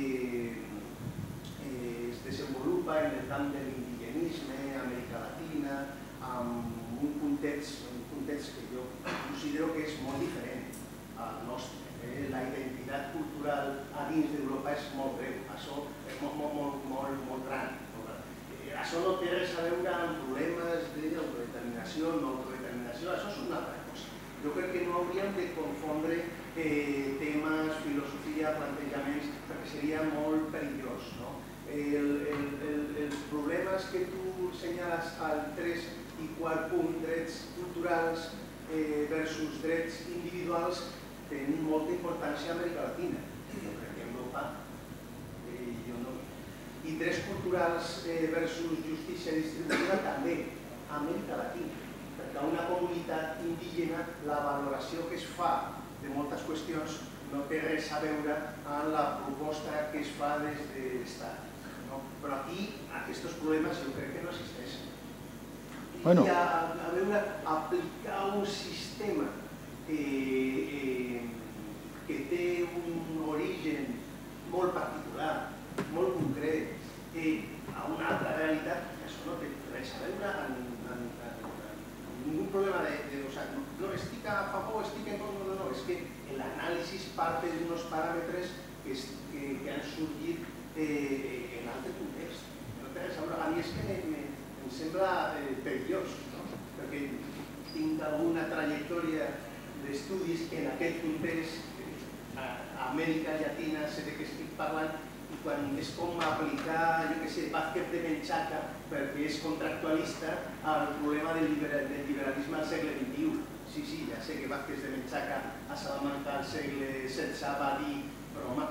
[SPEAKER 5] eh, es desenvolupa en el camp de l'indigenisme, Amèrica Latina, amb un context, un context que jo considero que és molt diferent al nostre. Eh? La identitat cultural a dins d'Europa és molt greu, això és molt, molt, molt, molt, molt gran. Això no té res a veure amb problemes d'autodeterminació, no autodeterminació, això és una altra cosa. Jo crec que no hauríem de confondre eh, temes, filosofia, plantejaments, perquè seria molt perillós. No? El, el, el, els problemes que tu senyales al tres i quart punt, drets culturals eh, versus drets individuals, tenen molta importància a Amèrica Latina. Jo crec que a Europa eh, jo no... I drets culturals eh, versus justícia distributiva també a Amèrica Latina, perquè a una comunitat indígena la valoració que es fa de moltes qüestions no té res a veure amb la proposta que es fa des de l'Estat. No? Però aquí aquests problemes jo crec que no existeixen.
[SPEAKER 3] Bueno.
[SPEAKER 5] I a, a veure, aplicar un sistema eh, eh, que té un origen molt particular, molt concret, eh, a una altra realitat, que això no té res a veure amb, amb, amb, amb ningú problema de, de o sea, no, no estic a favor, estic en contra, no, no, és que l'anàlisi parte d'uns paràmetres que, es, que, que han sorgit eh, en altre context. No té res a veure. A mi és que me, me, em sembla eh, perillós, no? Perquè tinc alguna trajectòria d'estudis en aquest context, a Amèrica Llatina, sé de què estic parlant, i quan és com aplicar, jo què sé, Vázquez de Menchaca, perquè és contractualista, al problema del, liberal, del liberalisme al segle vint-i-u. Sí, sí, ja sé que Vázquez de Menchaca a Salamanca al segle setze va dir, però home,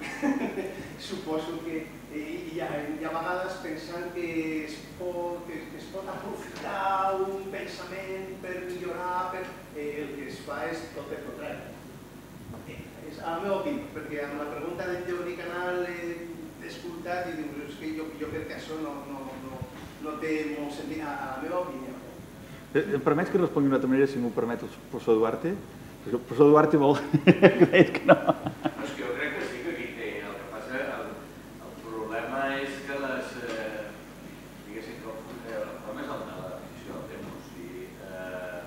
[SPEAKER 5] suposo que eh, hi, ha, hi ha vegades pensant que es pot, que, que es pot aprofitar un pensament per millorar, per, eh, el que es fa és tot el contrari. És la meva opinió, perquè amb la pregunta del Jordi Canal he escoltat i dius, és que jo, jo crec que això no, no, no, no té molt sentit, a, a la meva opinió.
[SPEAKER 3] Em permets que respongui d'una altra manera, si m'ho permet el professor Duarte? Perquè el professor Duarte vol... Crec que no.
[SPEAKER 4] No, és que jo crec que sí que aquí té. El que passa, el, el problema és que les... Eh, diguéssim que el, el problema és el de la definició del temps. I, eh,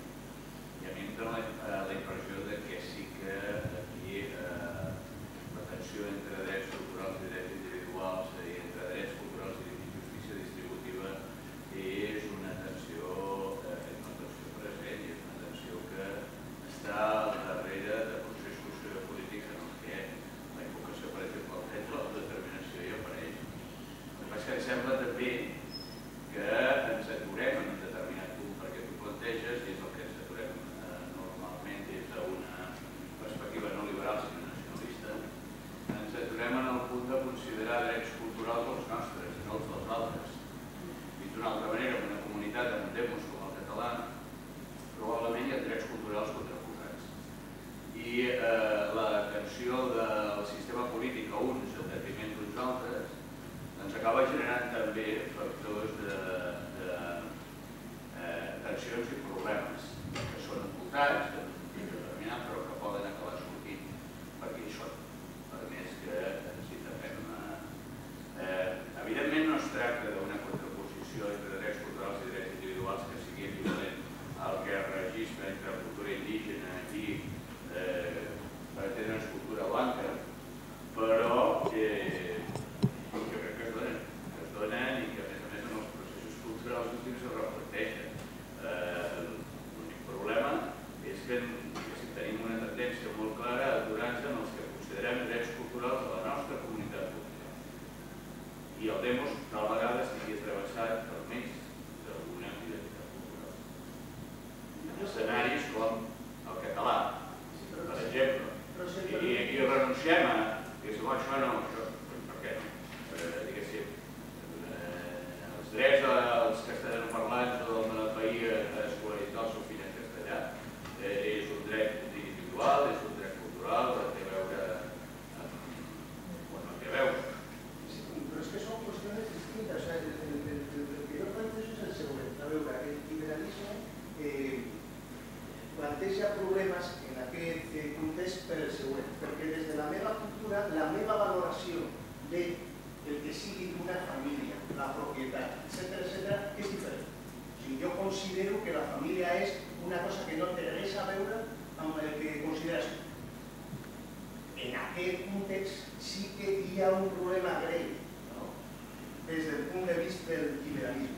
[SPEAKER 4] I a mi em dóna la, la impressió de que sí que aquí eh, la tensió entre drets culturals i drets individuals i entre drets culturals i justícia distributiva és una tensió, eh, és una tensió present i és una tensió que està al darrere de processos polítics en els que la invocació, per exemple, el dret a l'autodeterminació hi apareix. El que passa que em sembla també que ens aturem en un determinat punt, perquè tu planteges, i és el que ens aturem eh, normalment des d'una perspectiva no liberal sinó nacionalista, ens aturem en el punt de considerar drets culturals els nostres i no els dels altres. Dit d'una altra manera, en una comunitat amb un demos com el català, probablement hi ha drets culturals contraposats. I eh, la tensió del sistema polític a uns en detriment d'uns altres ens acaba generant també factors de, de eh, tensions i problemes que són ocultats, que no són determinats, però que poden acabar sortint perquè hi són, per més que ens hi tapem. Eh, evidentment no es tracta d'una contraposició entre drets culturals i drets individuals que sigui equivalent al que es registra entre cultura indígena i eh, per entendre's cultura blanca, però eh, jo crec que es donen, que es donen i que a més a més en els processos culturals últims es reflecteixen. Eh, L'únic problema és que, que si tenim una tendència molt clara a aturar-nos en els que considerem drets culturals de la nostra comunitat cultural. I el demos tal vegada estigui travessat per més d'alguna identitat cultural. En escenaris com el català, per exemple, i, i renunciem a que si això no, això, per què no? Eh, diguéssim, eh, els drets als castellanoparlants o del país a escolaritzar el seu fill en castellà eh, és un dret individual, és un dret cultural, té a veure amb... bueno, no té a veure.
[SPEAKER 5] Sí, però és que són qüestions distintes. O sea, el, el, el, el que jo plantejo és el següent. A veure, el liberalisme eh, del que sigui d'una família, la propietat, etcètera, etcètera, és diferent. O sigui, jo considero que la família és una cosa que no té res a veure amb el que consideres tu. En aquest context sí que hi ha un problema greu, no? Des del punt de vista del liberalisme.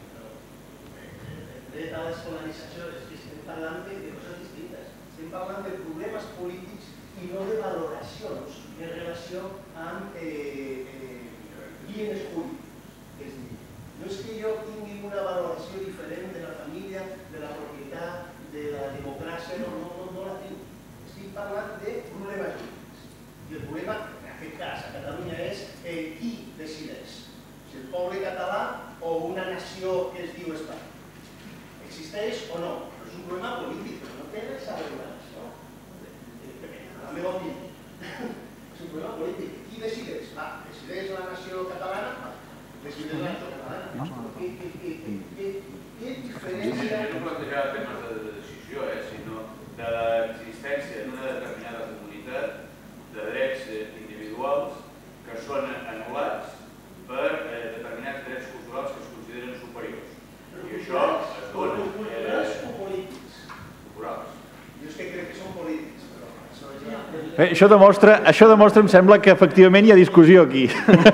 [SPEAKER 5] El dret a la descolonització és que estem parlant de coses distintes. Estem parlant de problemes polítics i no de valoracions en relació amb bienes polítics. És a dir, no és que jo tingui una valoració diferent de la família, de la propietat, de la democràcia, no, no la tinc. Estic parlant de problemes polítics. I el problema, en aquest cas, a Catalunya, és qui decideix. Si el poble català o una nació que es diu Espanya. Existeix o no? Però és un problema polític, però no té res a veure amb això. La meva opinió. És un problema polític. Qui decideix? Va, decideix la nació catalana? Decideix la nació catalana. Què diferència?
[SPEAKER 6] No plantejar temes de decisió, sinó de l'existència d'una determinada comunitat de drets individuals que són anul·lats per determinats drets culturals que es consideren superiors. I això es dona...
[SPEAKER 5] Culturals o polítics?
[SPEAKER 6] Culturals.
[SPEAKER 5] Jo és que crec que són polítics, però això ja...
[SPEAKER 3] Bé, això demostra, això demostra, em sembla, que efectivament hi ha discussió aquí.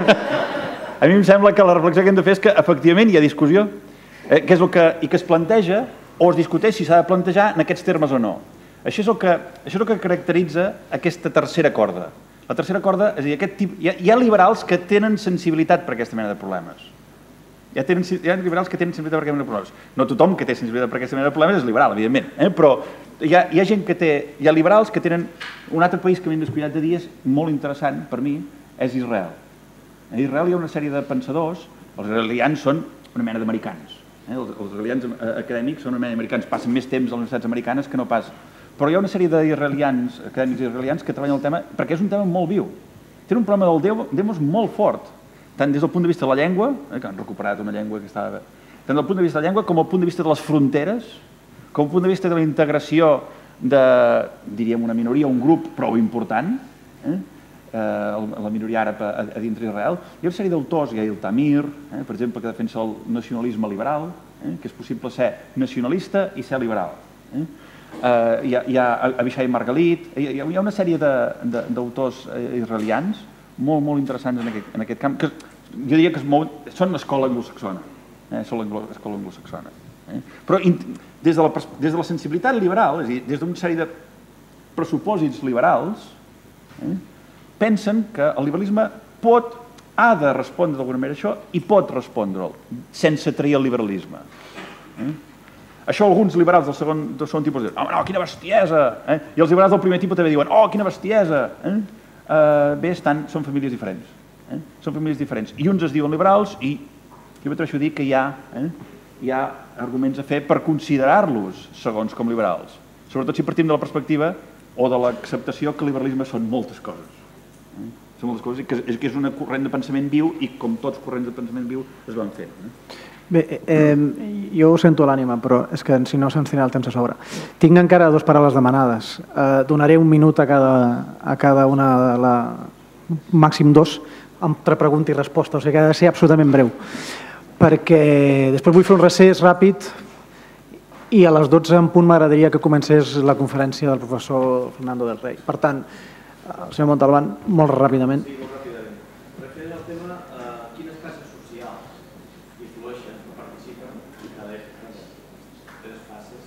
[SPEAKER 3] A mi em sembla que la reflexió que hem de fer és que efectivament hi ha discussió, eh, que és el que, i que es planteja o es discuteix si s'ha de plantejar en aquests termes o no. Això és el que, això és el que caracteritza aquesta tercera corda. La tercera corda, és a dir, aquest tip, hi, ha, hi ha liberals que tenen sensibilitat per aquesta mena de problemes. Hi ha, tenen, hi ha liberals que tenen sensibilitat per aquesta mena de problemes. No tothom que té sensibilitat per aquesta mena de problemes és liberal, evidentment, eh? Però hi ha, hi ha gent que té, hi ha liberals que tenen... Un altre país que m'hem descuidat de dir és molt interessant per mi, és Israel. A Israel hi ha una sèrie de pensadors, els israelians són una mena d'americans. Eh? Els, els israelians acadèmics són una mena d'americans, passen més temps a les universitats americanes que no pas... Però hi ha una sèrie d'israelians, acadèmics israelians, que treballen el tema, perquè és un tema molt viu. Tenen un problema del demos molt fort, tant des del punt de vista de la llengua, eh, que han recuperat una llengua que estava... Tant des del punt de vista de la llengua com del punt de vista de les fronteres, com del punt de vista de la integració de, diríem, una minoria, un grup prou important, eh? la minoria àrab a, a dintre d'Israel. Hi ha una sèrie d'autors, hi ha el Tamir, eh, per exemple, que defensa el nacionalisme liberal, eh, que és possible ser nacionalista i ser liberal. Eh? Uh, hi, ha, hi ha Avishai Margalit, hi ha, hi ha una sèrie d'autors israelians molt, molt interessants en aquest, en aquest camp, que jo diria que es mouen, són l'escola anglosaxona, eh, són l'escola anglosaxona. Eh? Però in, des, de la, des de la sensibilitat liberal, és a dir, des d'una sèrie de pressupòsits liberals, eh, pensen que el liberalisme pot, ha de respondre d'alguna manera això i pot respondre'l sense trair el liberalisme. Eh? Això alguns liberals del segon, del segon tipus diuen, oh, no, quina bestiesa! Eh? I els liberals del primer tipus també diuen, oh, quina bestiesa! Eh? Uh, bé, estan, són famílies diferents. Eh? Són famílies diferents. I uns es diuen liberals i jo m'atreveixo a dir que hi ha, eh? hi ha arguments a fer per considerar-los segons com liberals. Sobretot si partim de la perspectiva o de l'acceptació que el liberalisme són moltes coses. Eh? Són moltes coses i que és, que és una corrent de pensament viu i com tots corrents de pensament viu es van fent. Eh?
[SPEAKER 1] Bé, eh, jo ho sento a l'ànima, però és que si no se'ns tindrà el temps a sobre. Tinc encara dues paraules demanades. Eh, donaré un minut a cada, a cada una de la... màxim dos, entre pregunta i resposta, o sigui que ha de ser absolutament breu. Perquè després vull fer un recés ràpid i a les dotze en punt m'agradaria que comencés la conferència del professor Fernando del Rey. Per tant, el senyor Montalbán, molt ràpidament.
[SPEAKER 4] Sí, molt ràpidament. Referent al tema, eh, quines classes socials influeixen o participen en cada època de les fases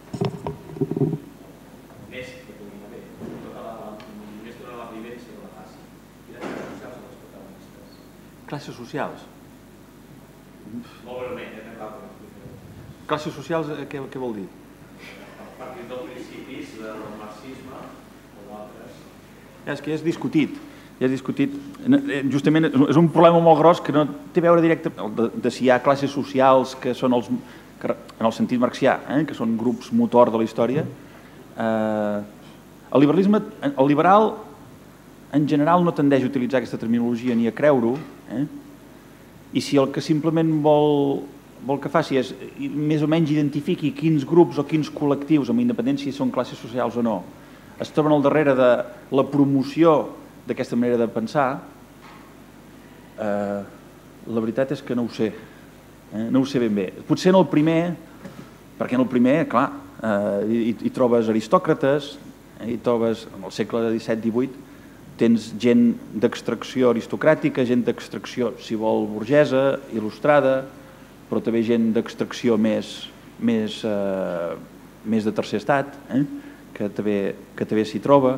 [SPEAKER 4] més que puguin haver, tota la, més tota la vivència de la fase. Quines classes socials són les protagonistes?
[SPEAKER 3] Classes socials?
[SPEAKER 4] Molt breument, eh?
[SPEAKER 3] Classes socials, què, què vol dir?
[SPEAKER 4] A partir dels principis del marxisme o d'altres.
[SPEAKER 3] Ja, és que ja és discutit. Ja és discutit. Justament és un problema molt gros que no té a veure directe de, de si hi ha classes socials que són els, que, en el sentit marxià, eh, que són grups motor de la història. Eh, el liberalisme, el liberal en general no tendeix a utilitzar aquesta terminologia ni a creure-ho, eh? I si el que simplement vol, vol que faci és més o menys identifiqui quins grups o quins col·lectius, amb independència si són classes socials o no, es troben al darrere de la promoció d'aquesta manera de pensar, La veritat és que no ho sé, no ho sé ben bé. Potser en el primer, perquè en el primer, clar, hi trobes aristòcrates, hi trobes, en el segle disset divuit, tens gent d'extracció aristocràtica, gent d'extracció, si vol, burgesa, il·lustrada, però també gent d'extracció més més de tercer estat, que també s'hi troba,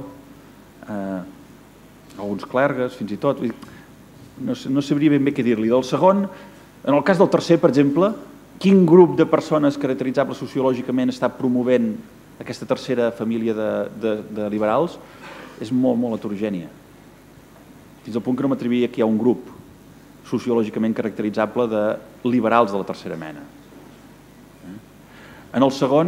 [SPEAKER 3] alguns clergues, fins i tot. No sabria ben bé què dir-li. Del segon, en el cas del tercer, per exemple, quin grup de persones caracteritzable sociològicament està promovent aquesta tercera família de liberals és molt, molt heterogènia. Fins al punt que no m'atreviria que hi ha un grup sociològicament caracteritzable de liberals de la tercera mena. En el segon,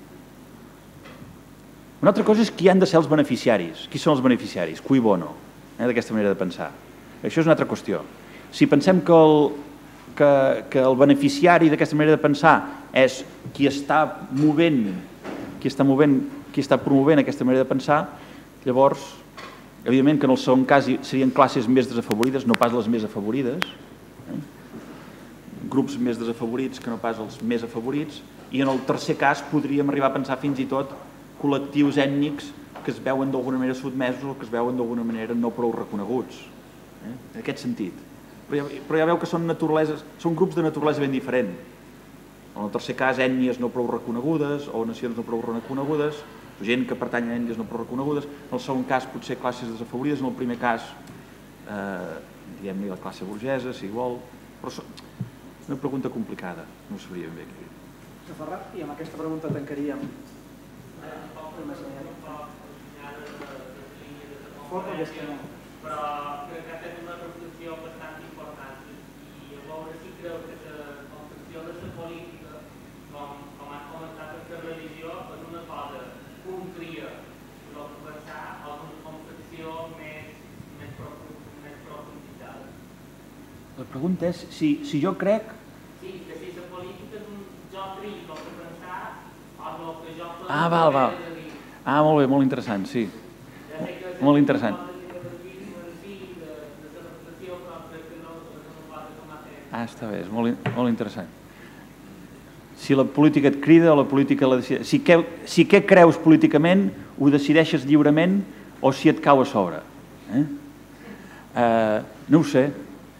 [SPEAKER 3] una altra cosa és qui han de ser els beneficiaris. Qui són els beneficiaris? Cui bono, d'aquesta manera de pensar. Això és una altra qüestió. Si pensem que el beneficiari d'aquesta manera de pensar és qui està movent, qui està movent, qui està promovent aquesta manera de pensar, llavors, evidentment que en el segon cas serien classes més desafavorides, no pas les més afavorides, grups més desafavorits que no pas els més afavorits, i en el tercer cas podríem arribar a pensar fins i tot col·lectius ètnics que es veuen d'alguna manera sotmesos o que es veuen d'alguna manera no prou reconeguts, en aquest sentit. Però ja veu que són grups de naturalesa ben diferent. En el tercer cas, ètnies no prou reconegudes o nacions no prou reconegudes, gent que pertany a ètnies no prou reconegudes. En el segon cas, potser classes desafavorides. En el primer cas, diguem-ne la classe burgesa, si vol. Però és una pregunta complicada, no ho sabria ben bé què dir.
[SPEAKER 1] Ferrat, i amb aquesta pregunta tancaríem. Fort o que no?
[SPEAKER 7] Però crec que ha fet una reflexió bastant important i a veure si creu que la concepció de la política, com has comentat, que la religió és una cosa concreta, però que pensar és una concepció més profunditzada.
[SPEAKER 3] La pregunta és si jo crec...
[SPEAKER 7] Sí, que si la política és un jo tric el que pensar o el que jo...
[SPEAKER 3] Ah, val, val. Ah, molt bé, molt interessant, sí. Molt interessant. Ah, està bé, és molt interessant. Si la política et crida o la política la decideix... Si què creus políticament ho decideixes lliurement o si et cau a sobre. No ho sé.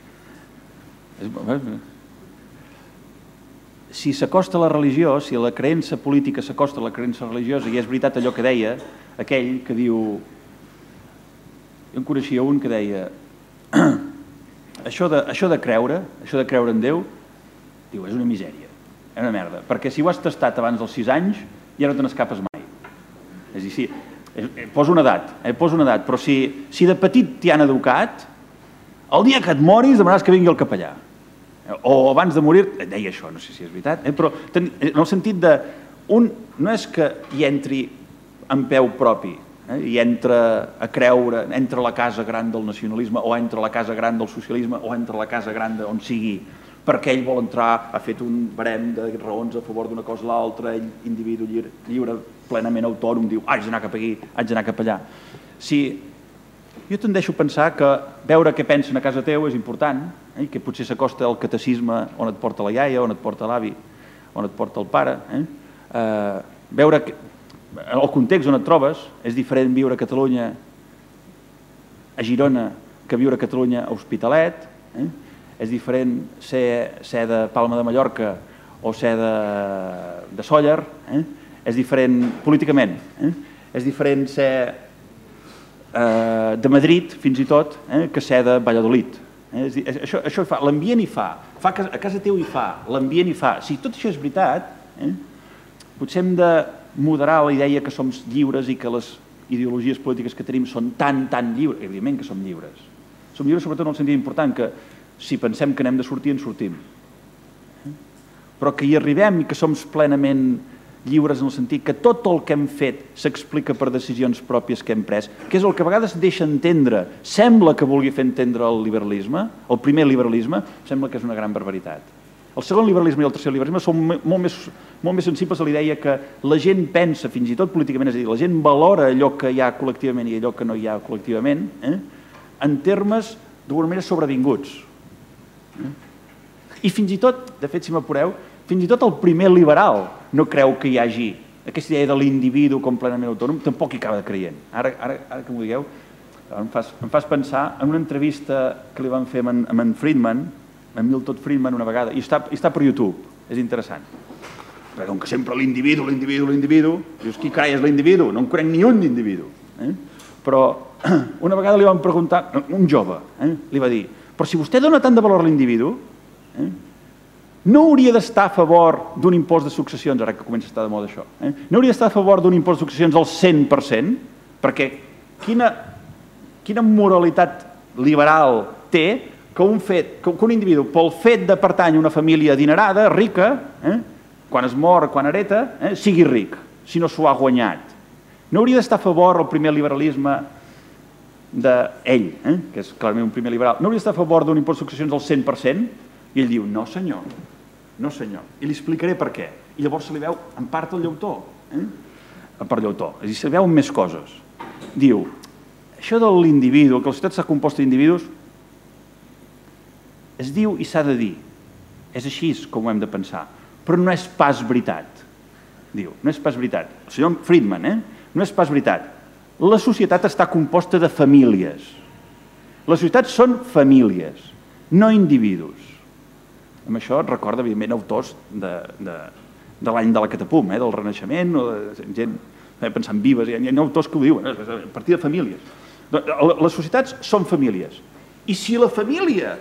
[SPEAKER 3] Si s'acosta a la religió, si la creença política s'acosta a la creença religiosa, i és veritat allò que deia aquell que diu... Jo en coneixia un que deia això de creure, això de creure en Déu, diu, és una misèria, és una merda, perquè si ho has tastat abans dels sis anys ja no te n'escapes mai. És a dir, sí, poso una edat, poso una edat, però si de petit t'hi han educat, el dia que et moris demanaràs que vingui el capellà. O abans de morir, deia això, no sé si és veritat, però en el sentit de, un no és que hi entri en peu propi, i entra a creure, entra a la casa gran del nacionalisme o entra a la casa gran del socialisme o entra a la casa gran d'on sigui, perquè ell vol entrar, ha fet un barem de raons a favor d'una cosa o l'altra, ell, individu lliure, plenament autònom, diu, haig d'anar cap aquí, haig d'anar cap allà. Si jo tendeixo a pensar que veure què pensen a casa teu és important, i que potser s'acosta al catecisme on et porta la iaia, on et porta l'avi, on et porta el pare, veure el context on et trobes, és diferent viure a Catalunya a Girona que viure a Catalunya a Hospitalet, és diferent ser de Palma de Mallorca o ser de Sóller, és diferent políticament, és diferent ser de Madrid, fins i tot, que ser de Valladolid. Això fa, l'ambient hi fa, a casa teu hi fa, l'ambient hi fa. Si tot això és veritat, potser hem de moderar la idea que som lliures i que les ideologies polítiques que tenim són tan, tan lliures. Evidentment que som lliures. Som lliures sobretot en el sentit important que si pensem que n'hem de sortir, en sortim. Però que hi arribem i que som plenament lliures en el sentit que tot el que hem fet s'explica per decisions pròpies que hem pres, que és el que a vegades deixa entendre, sembla que vulgui fer entendre el liberalisme, el primer liberalisme, sembla que és una gran barbaritat. El segon liberalisme i el tercer liberalisme són molt més sensibles a la idea que la gent pensa, fins i tot políticament, és a dir, la gent valora allò que hi ha col·lectivament i allò que no hi ha col·lectivament, en termes d'alguna manera sobrevinguts. I fins i tot, de fet, si m'apureu, fins i tot el primer liberal no creu que hi hagi aquesta idea de l'individu com plenament autònom, tampoc hi acaba creient. Ara, ara, ara que m'ho digueu, em fas, em fas pensar en una entrevista que li van fer amb en, amb en Friedman, en Milton Friedman una vegada, i està, i està per YouTube, és interessant. Perquè com que sempre l'individu, l'individu, l'individu, dius, qui carai és l'individu? No en conec ni un d'individu. Eh? Però una vegada li van preguntar, un jove, eh? li va dir, però si vostè dona tant de valor a l'individu, eh? no hauria d'estar a favor d'un impost de successions, ara que comença a estar de moda això, eh? no hauria d'estar a favor d'un impost de successions al cent per cent, perquè quina, quina moralitat liberal té que un, fet, que un individu, pel fet de pertany a una família adinerada, rica, eh? quan es mor, quan hereta, eh? sigui ric, si no s'ho ha guanyat. No hauria d'estar a favor el primer liberalisme d'ell, eh? que és clarament un primer liberal, no hauria d'estar a favor d'un impost de successions al cent per cent? I ell diu, no senyor, no senyor. I li explicaré per què. I llavors se li veu en part el llautó. Eh? En part llautó. És a dir, se li veuen més coses. Diu, això de l'individu, que la societat està composta d'individus, es diu i s'ha de dir. És així com ho hem de pensar. Però no és pas veritat. Diu, no és pas veritat. El senyor Friedman, eh? No és pas veritat. La societat està composta de famílies. Les societats són famílies, no individus. Amb això et recorda, evidentment, autors de, de, de l'any de la catapum, eh? del Renaixement, o de gent eh, pensant vives, hi ha, hi ha autors que ho diuen, eh? a partir de famílies. Les societats són famílies. I si la família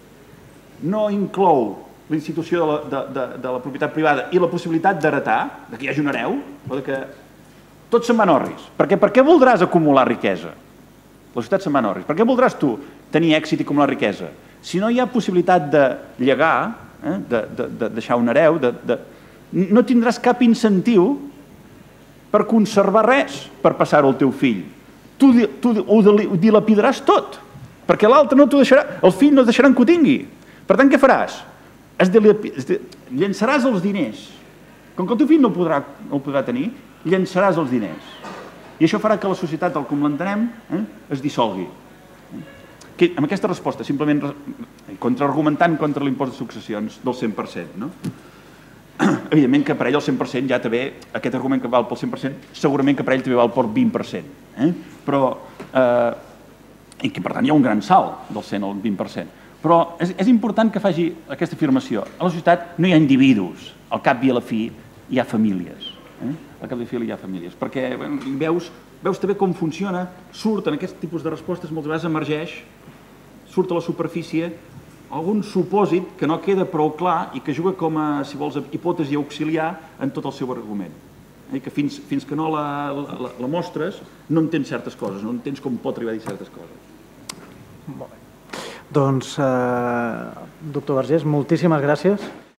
[SPEAKER 3] no inclou la institució de la, de, de, de la propietat privada i la possibilitat d'heretar, que hi hagi un hereu, o de que tots se'n van orris. Perquè per què voldràs acumular riquesa? La societat se'n van orris. Per què voldràs tu tenir èxit i acumular riquesa? Si no hi ha possibilitat de llegar, eh, de, de, de deixar un hereu, de, de, no tindràs cap incentiu per conservar res, per passar-ho al teu fill. Tu, tu ho dilapidaràs tot, perquè l'altre no t'ho deixarà, el fill no et deixaran que ho tingui. Per tant, què faràs? Es dilap... es llançaràs els diners. Com que el teu fill no podrà, no el podrà tenir, llançaràs els diners. I això farà que la societat, tal com l'entenem, eh, es dissolgui. Que, amb aquesta resposta, simplement contraargumentant contra l'impost de successions del cent per cent. No? Evidentment que per ell el cent per cent ja també, aquest argument que val pel cent per cent, segurament que per ell també val pel vint per cent. Eh? Però, eh, i que per tant hi ha un gran salt del cent al vint per cent. Però és, és important que faci aquesta afirmació. A la societat no hi ha individus, al cap i a la fi hi ha famílies. Eh? Al cap i a la fi hi ha famílies. Perquè bueno, veus, veus també com funciona, surt en aquest tipus de respostes, moltes vegades emergeix, surt a la superfície algun supòsit que no queda prou clar i que juga com a, si vols, hipòtesi auxiliar en tot el seu argument. Eh? Que fins, fins que no la, la, la mostres no entens certes coses, no entens com pot arribar a dir certes coses.
[SPEAKER 1] Molt bé. Doncs, eh, doctor Vergés, moltíssimes gràcies.